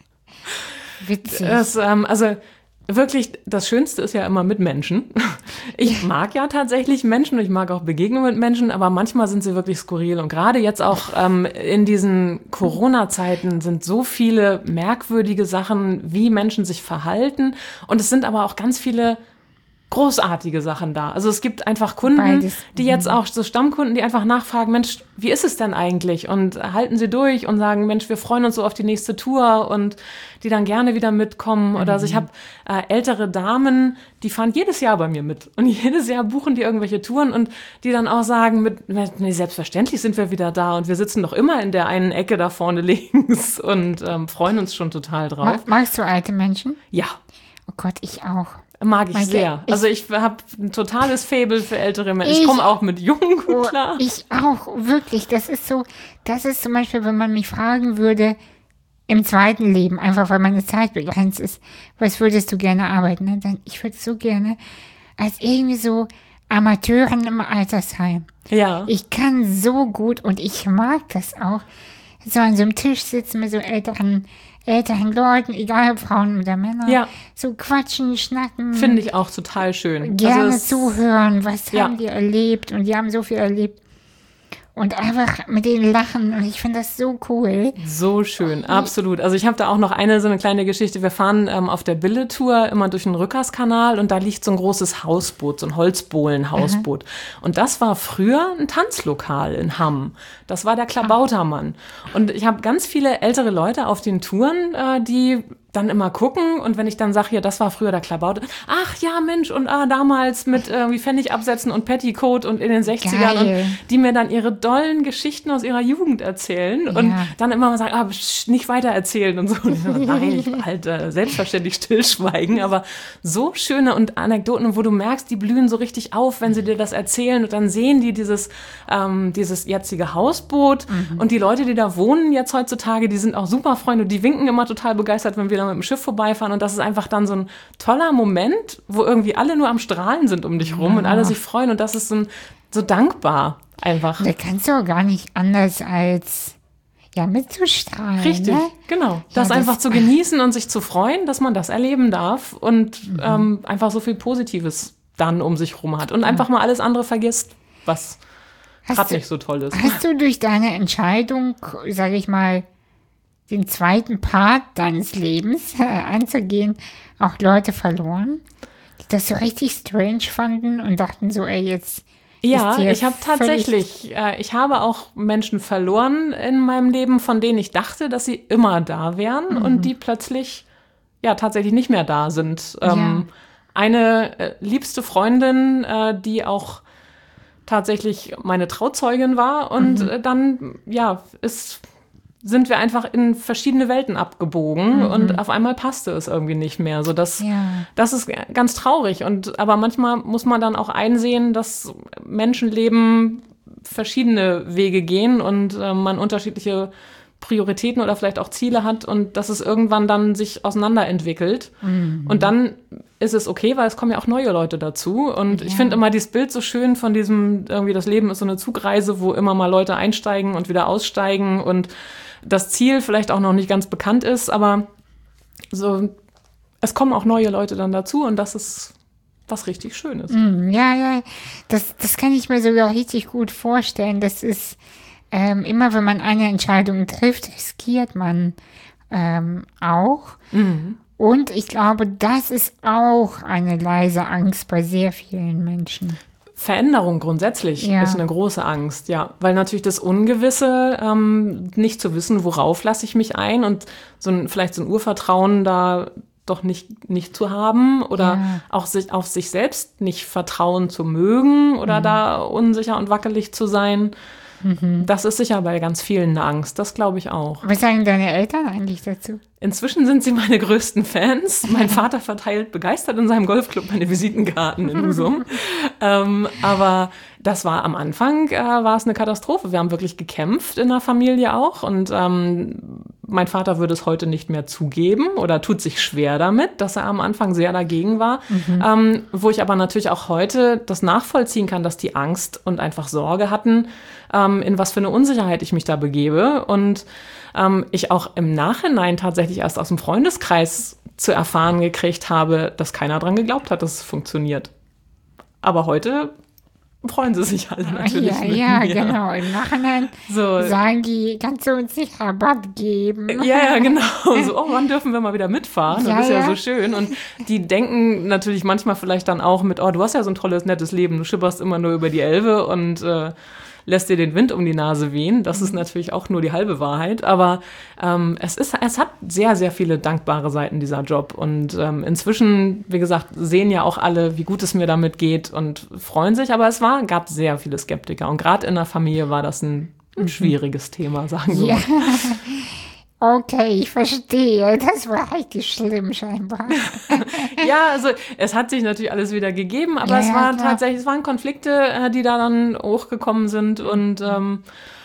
witzig. Das, ähm, also wirklich, das Schönste ist ja immer mit Menschen. Ich mag ja tatsächlich Menschen und ich mag auch Begegnungen mit Menschen, aber manchmal sind sie wirklich skurril. Und gerade jetzt auch ähm, in diesen Corona-Zeiten sind so viele merkwürdige Sachen, wie Menschen sich verhalten. Und es sind aber auch ganz viele großartige Sachen da. Also es gibt einfach Kunden, Beides. die jetzt auch so Stammkunden, die einfach nachfragen, Mensch, wie ist es denn eigentlich? Und halten sie durch und sagen, Mensch, wir freuen uns so auf die nächste Tour und die dann gerne wieder mitkommen. Oder mhm. also ich habe äh, ältere Damen, die fahren jedes Jahr bei mir mit und jedes Jahr buchen die irgendwelche Touren und die dann auch sagen, mit, nee, selbstverständlich sind wir wieder da und wir sitzen doch immer in der einen Ecke da vorne links und ähm, freuen uns schon total drauf. Magst du alte Menschen? Ja. Oh Gott, ich auch. Mag ich Michael, sehr. Ich, also ich habe ein totales Faible für ältere Menschen. Ich, ich komme auch mit Jungen gut oh, klar. Ich auch, wirklich. Das ist so, das ist zum Beispiel, wenn man mich fragen würde, im zweiten Leben, einfach weil meine Zeit begrenzt ist, was würdest du gerne arbeiten? Ne? Dann, ich würde so gerne als irgendwie so Amateurin im Altersheim. Ja. Ich kann so gut und ich mag das auch, so an so einem Tisch sitzen mit so älteren älteren Leuten, egal ob Frauen oder Männer, ja. so quatschen, schnacken. Finde ich auch total schön. Gerne also zuhören, was ja. haben die erlebt und die haben so viel erlebt. Und einfach mit denen lachen und ich finde das so cool. So schön, absolut. Also ich habe da auch noch eine so eine kleine Geschichte. Wir fahren ähm, auf der Bille-Tour immer durch den Rückerskanal und da liegt so ein großes Hausboot, so ein Holzbohlen-Hausboot. Mhm. Und das war früher ein Tanzlokal in Hamm. Das war der Klabautermann. Und ich habe ganz viele ältere Leute auf den Touren, äh, die dann immer gucken und wenn ich dann sage, ja, das war früher der Klabauter, ach ja, Mensch, und ah, damals mit irgendwie Pfennig absetzen und Petticoat und in den sechzigern Geil. Und die mir dann ihre dollen Geschichten aus ihrer Jugend erzählen ja. und dann immer mal sagen, ah, nicht weiter erzählen und so. Und ich so, nein, ich halt äh, selbstverständlich stillschweigen, aber so schöne und Anekdoten, wo du merkst, die blühen so richtig auf, wenn sie dir das erzählen und dann sehen die dieses, ähm, dieses jetzige Hausboot mhm. und die Leute, die da wohnen jetzt heutzutage, die sind auch super Freunde und die winken immer total begeistert, wenn wir mit dem Schiff vorbeifahren und das ist einfach dann so ein toller Moment, wo irgendwie alle nur am Strahlen sind um dich rum ja. und alle sich freuen und das ist so, ein, so dankbar einfach. Da kannst du auch gar nicht anders als ja mitzustrahlen. Richtig, ne? genau. Ja, das, das einfach zu genießen und sich zu freuen, dass man das erleben darf und mhm. ähm, einfach so viel Positives dann um sich rum hat und ja. einfach mal alles andere vergisst, was gerade nicht so toll ist. Hast du durch deine Entscheidung, sage ich mal, den zweiten Part deines Lebens äh, anzugehen, auch Leute verloren, die das so richtig strange fanden und dachten so, ey, jetzt ja, ich habe tatsächlich, äh, ich habe auch Menschen verloren in meinem Leben, von denen ich dachte, dass sie immer da wären mhm. und die plötzlich ja tatsächlich nicht mehr da sind. Ähm, ja. Eine äh, liebste Freundin, äh, die auch tatsächlich meine Trauzeugin war und mhm. äh, dann ja ist sind wir einfach in verschiedene Welten abgebogen mhm. und auf einmal passte es irgendwie nicht mehr. So dass, ja. Das ist ganz traurig. Und, aber manchmal muss man dann auch einsehen, dass Menschenleben verschiedene Wege gehen und äh, man unterschiedliche Prioritäten oder vielleicht auch Ziele hat und dass es irgendwann dann sich auseinanderentwickelt. Mhm. Und dann ist es okay, weil es kommen ja auch neue Leute dazu. Und ja. ich finde immer dieses Bild so schön von diesem, irgendwie das Leben ist so eine Zugreise, wo immer mal Leute einsteigen und wieder aussteigen und das Ziel vielleicht auch noch nicht ganz bekannt ist, aber so, es kommen auch neue Leute dann dazu und das ist was richtig Schönes. Mm, ja, ja, das, das kann ich mir sogar richtig gut vorstellen. Das ist ähm, immer, wenn man eine Entscheidung trifft, riskiert man ähm, auch. Mhm. Und ich glaube, das ist auch eine leise Angst bei sehr vielen Menschen. Veränderung grundsätzlich ja. ist eine große Angst, ja, weil natürlich das Ungewisse, ähm, nicht zu wissen, worauf lasse ich mich ein und so ein, vielleicht so ein Urvertrauen da doch nicht, nicht zu haben oder ja. auch sich auf sich selbst nicht vertrauen zu mögen oder mhm. da unsicher und wackelig zu sein. Mhm. Das ist sicher bei ganz vielen eine Angst, das glaube ich auch. Was sagen deine Eltern eigentlich dazu? Inzwischen sind sie meine größten Fans. Mein Vater verteilt begeistert in seinem Golfclub meine Visitenkarten in Husum. ähm, aber das war am Anfang, äh, war es eine Katastrophe. Wir haben wirklich gekämpft in der Familie auch. Und ähm, mein Vater würde es heute nicht mehr zugeben oder tut sich schwer damit, dass er am Anfang sehr dagegen war. Mhm. Ähm, wo ich aber natürlich auch heute das nachvollziehen kann, dass die Angst und einfach Sorge hatten, ähm, in was für eine Unsicherheit ich mich da begebe. Und ähm, ich auch im Nachhinein tatsächlich erst aus dem Freundeskreis zu erfahren gekriegt habe, dass keiner dran geglaubt hat, dass es funktioniert. Aber heute freuen sie sich alle natürlich ja, mit ja, mir. Genau. Im Nachhinein so. Sagen die, kannst du uns nicht Rabatt geben? Ja, ja, genau. So, oh, wann dürfen wir mal wieder mitfahren? Ja, das ist ja, ja so schön. Und die denken natürlich manchmal vielleicht dann auch mit, oh, du hast ja so ein tolles, nettes Leben. Du schipperst immer nur über die Elbe und äh, lässt dir den Wind um die Nase wehen. Das ist natürlich auch nur die halbe Wahrheit. Aber ähm, es ist, es hat sehr, sehr viele dankbare Seiten, dieser Job. Und ähm, inzwischen, wie gesagt, sehen ja auch alle, wie gut es mir damit geht und freuen sich. Aber es war, gab sehr viele Skeptiker. Und gerade in der Familie war das ein, ein schwieriges Thema, sagen wir ja. mal. Okay, ich verstehe. Das war richtig schlimm scheinbar. Ja, also es hat sich natürlich alles wieder gegeben, aber ja, es war klar. tatsächlich, es waren Konflikte, die da dann hochgekommen sind und ähm,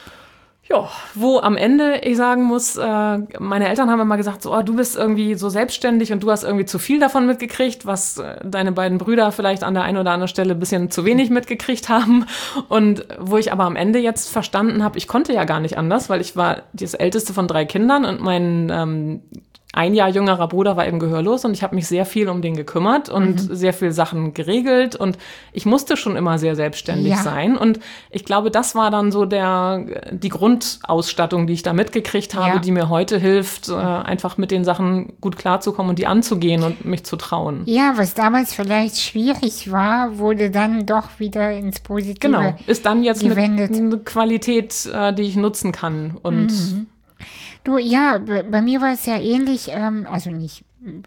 ja, wo am Ende ich sagen muss, äh, meine Eltern haben immer gesagt, so, oh, du bist irgendwie so selbstständig und du hast irgendwie zu viel davon mitgekriegt, was äh, deine beiden Brüder vielleicht an der einen oder anderen Stelle ein bisschen zu wenig mitgekriegt haben. Und wo ich aber am Ende jetzt verstanden habe, ich konnte ja gar nicht anders, weil ich war das älteste von drei Kindern und mein ähm, ein Jahr jüngerer Bruder war eben gehörlos und ich habe mich sehr viel um den gekümmert und mhm. sehr viel Sachen geregelt und ich musste schon immer sehr selbstständig ja. sein und ich glaube, das war dann so der die Grundausstattung, die ich da mitgekriegt habe, ja. die mir heute hilft, äh, einfach mit den Sachen gut klarzukommen und die anzugehen und mich zu trauen. Ja, was damals vielleicht schwierig war, wurde dann doch wieder ins Positive Genau, ist dann jetzt gewendet. Eine, eine Qualität, äh, die ich nutzen kann und mhm. Du, ja, bei mir war es ja ähnlich, ähm, also nicht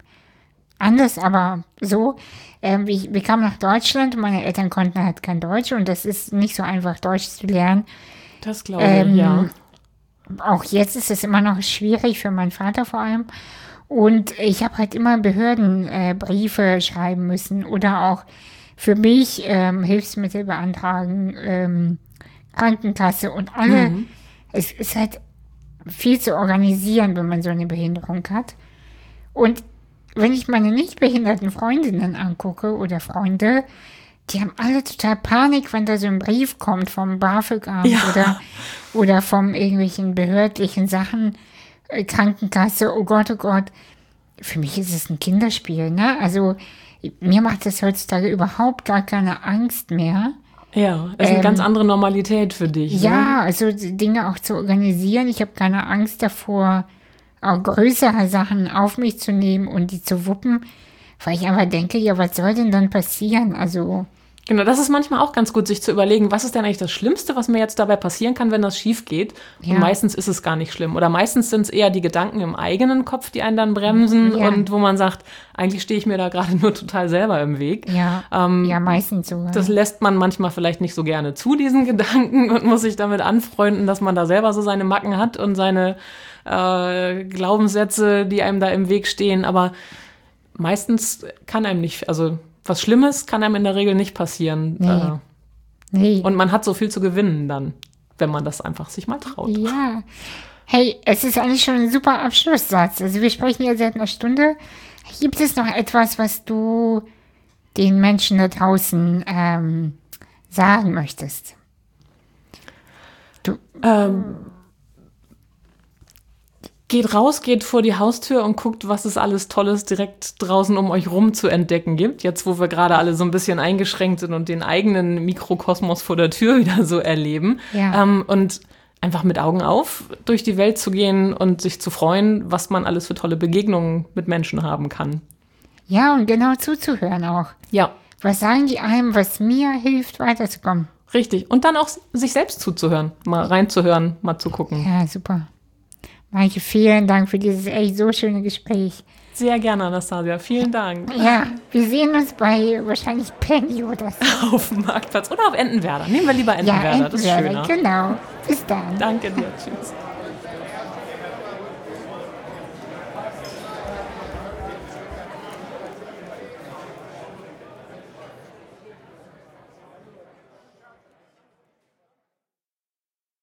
anders, aber so. Ähm, ich, wir kamen nach Deutschland und meine Eltern konnten halt kein Deutsch und das ist nicht so einfach, Deutsch zu lernen. Das glaube ich, ähm, ja. Auch jetzt ist es immer noch schwierig, für meinen Vater vor allem. Und ich habe halt immer Behördenbriefe äh, schreiben müssen oder auch für mich ähm, Hilfsmittel beantragen, ähm, Krankenkasse und alle. Mhm. Es ist halt viel zu organisieren, wenn man so eine Behinderung hat. Und wenn ich meine nicht behinderten Freundinnen angucke oder Freunde, die haben alle total Panik, wenn da so ein Brief kommt vom BAföG-Amt ja. oder, oder vom irgendwelchen behördlichen Sachen, äh, Krankenkasse, oh Gott, oh Gott. Für mich ist es ein Kinderspiel, ne? Also mir macht das heutzutage überhaupt gar keine Angst mehr. Ja, es ist eine ähm, ganz andere Normalität für dich. Ja, ne? also Dinge auch zu organisieren. Ich habe keine Angst davor, auch größere Sachen auf mich zu nehmen und die zu wuppen, weil ich aber denke, ja, was soll denn dann passieren? Also Genau, das ist manchmal auch ganz gut, sich zu überlegen, was ist denn eigentlich das Schlimmste, was mir jetzt dabei passieren kann, wenn das schief geht? Ja. Und meistens ist es gar nicht schlimm. Oder meistens sind es eher die Gedanken im eigenen Kopf, die einen dann bremsen ja. und wo man sagt, eigentlich stehe ich mir da gerade nur total selber im Weg. Ja, ähm, ja meistens so. Das lässt man manchmal vielleicht nicht so gerne zu, diesen Gedanken, und muss sich damit anfreunden, dass man da selber so seine Macken hat und seine äh, Glaubenssätze, die einem da im Weg stehen. Aber meistens kann einem nicht, also was Schlimmes kann einem in der Regel nicht passieren. Nee. Äh, nee. Und man hat so viel zu gewinnen dann, wenn man das einfach sich mal traut. Ja. Hey, es ist eigentlich schon ein super Abschlusssatz. Also wir sprechen ja seit einer Stunde. Gibt es noch etwas, was du den Menschen da draußen ähm, sagen möchtest? Du, ähm, geht raus, geht vor die Haustür und guckt, was es alles Tolles direkt draußen um euch rum zu entdecken gibt. Jetzt, wo wir gerade alle so ein bisschen eingeschränkt sind und den eigenen Mikrokosmos vor der Tür wieder so erleben. Ja. Ähm, und einfach mit Augen auf durch die Welt zu gehen und sich zu freuen, was man alles für tolle Begegnungen mit Menschen haben kann. Ja, und genau zuzuhören auch. Ja. Was sagen die einem, was mir hilft, weiterzukommen? Richtig. Und dann auch sich selbst zuzuhören, mal reinzuhören, mal zu gucken. Ja, super. Maike, vielen Dank für dieses echt so schöne Gespräch. Sehr gerne, Anastasia. Vielen Dank. Ja, wir sehen uns bei wahrscheinlich Penny oder so. Auf dem Marktplatz oder auf Entenwerder. Nehmen wir lieber Entenwerder, ja, das ist schöner. Genau. Bis dann. Danke dir. Tschüss.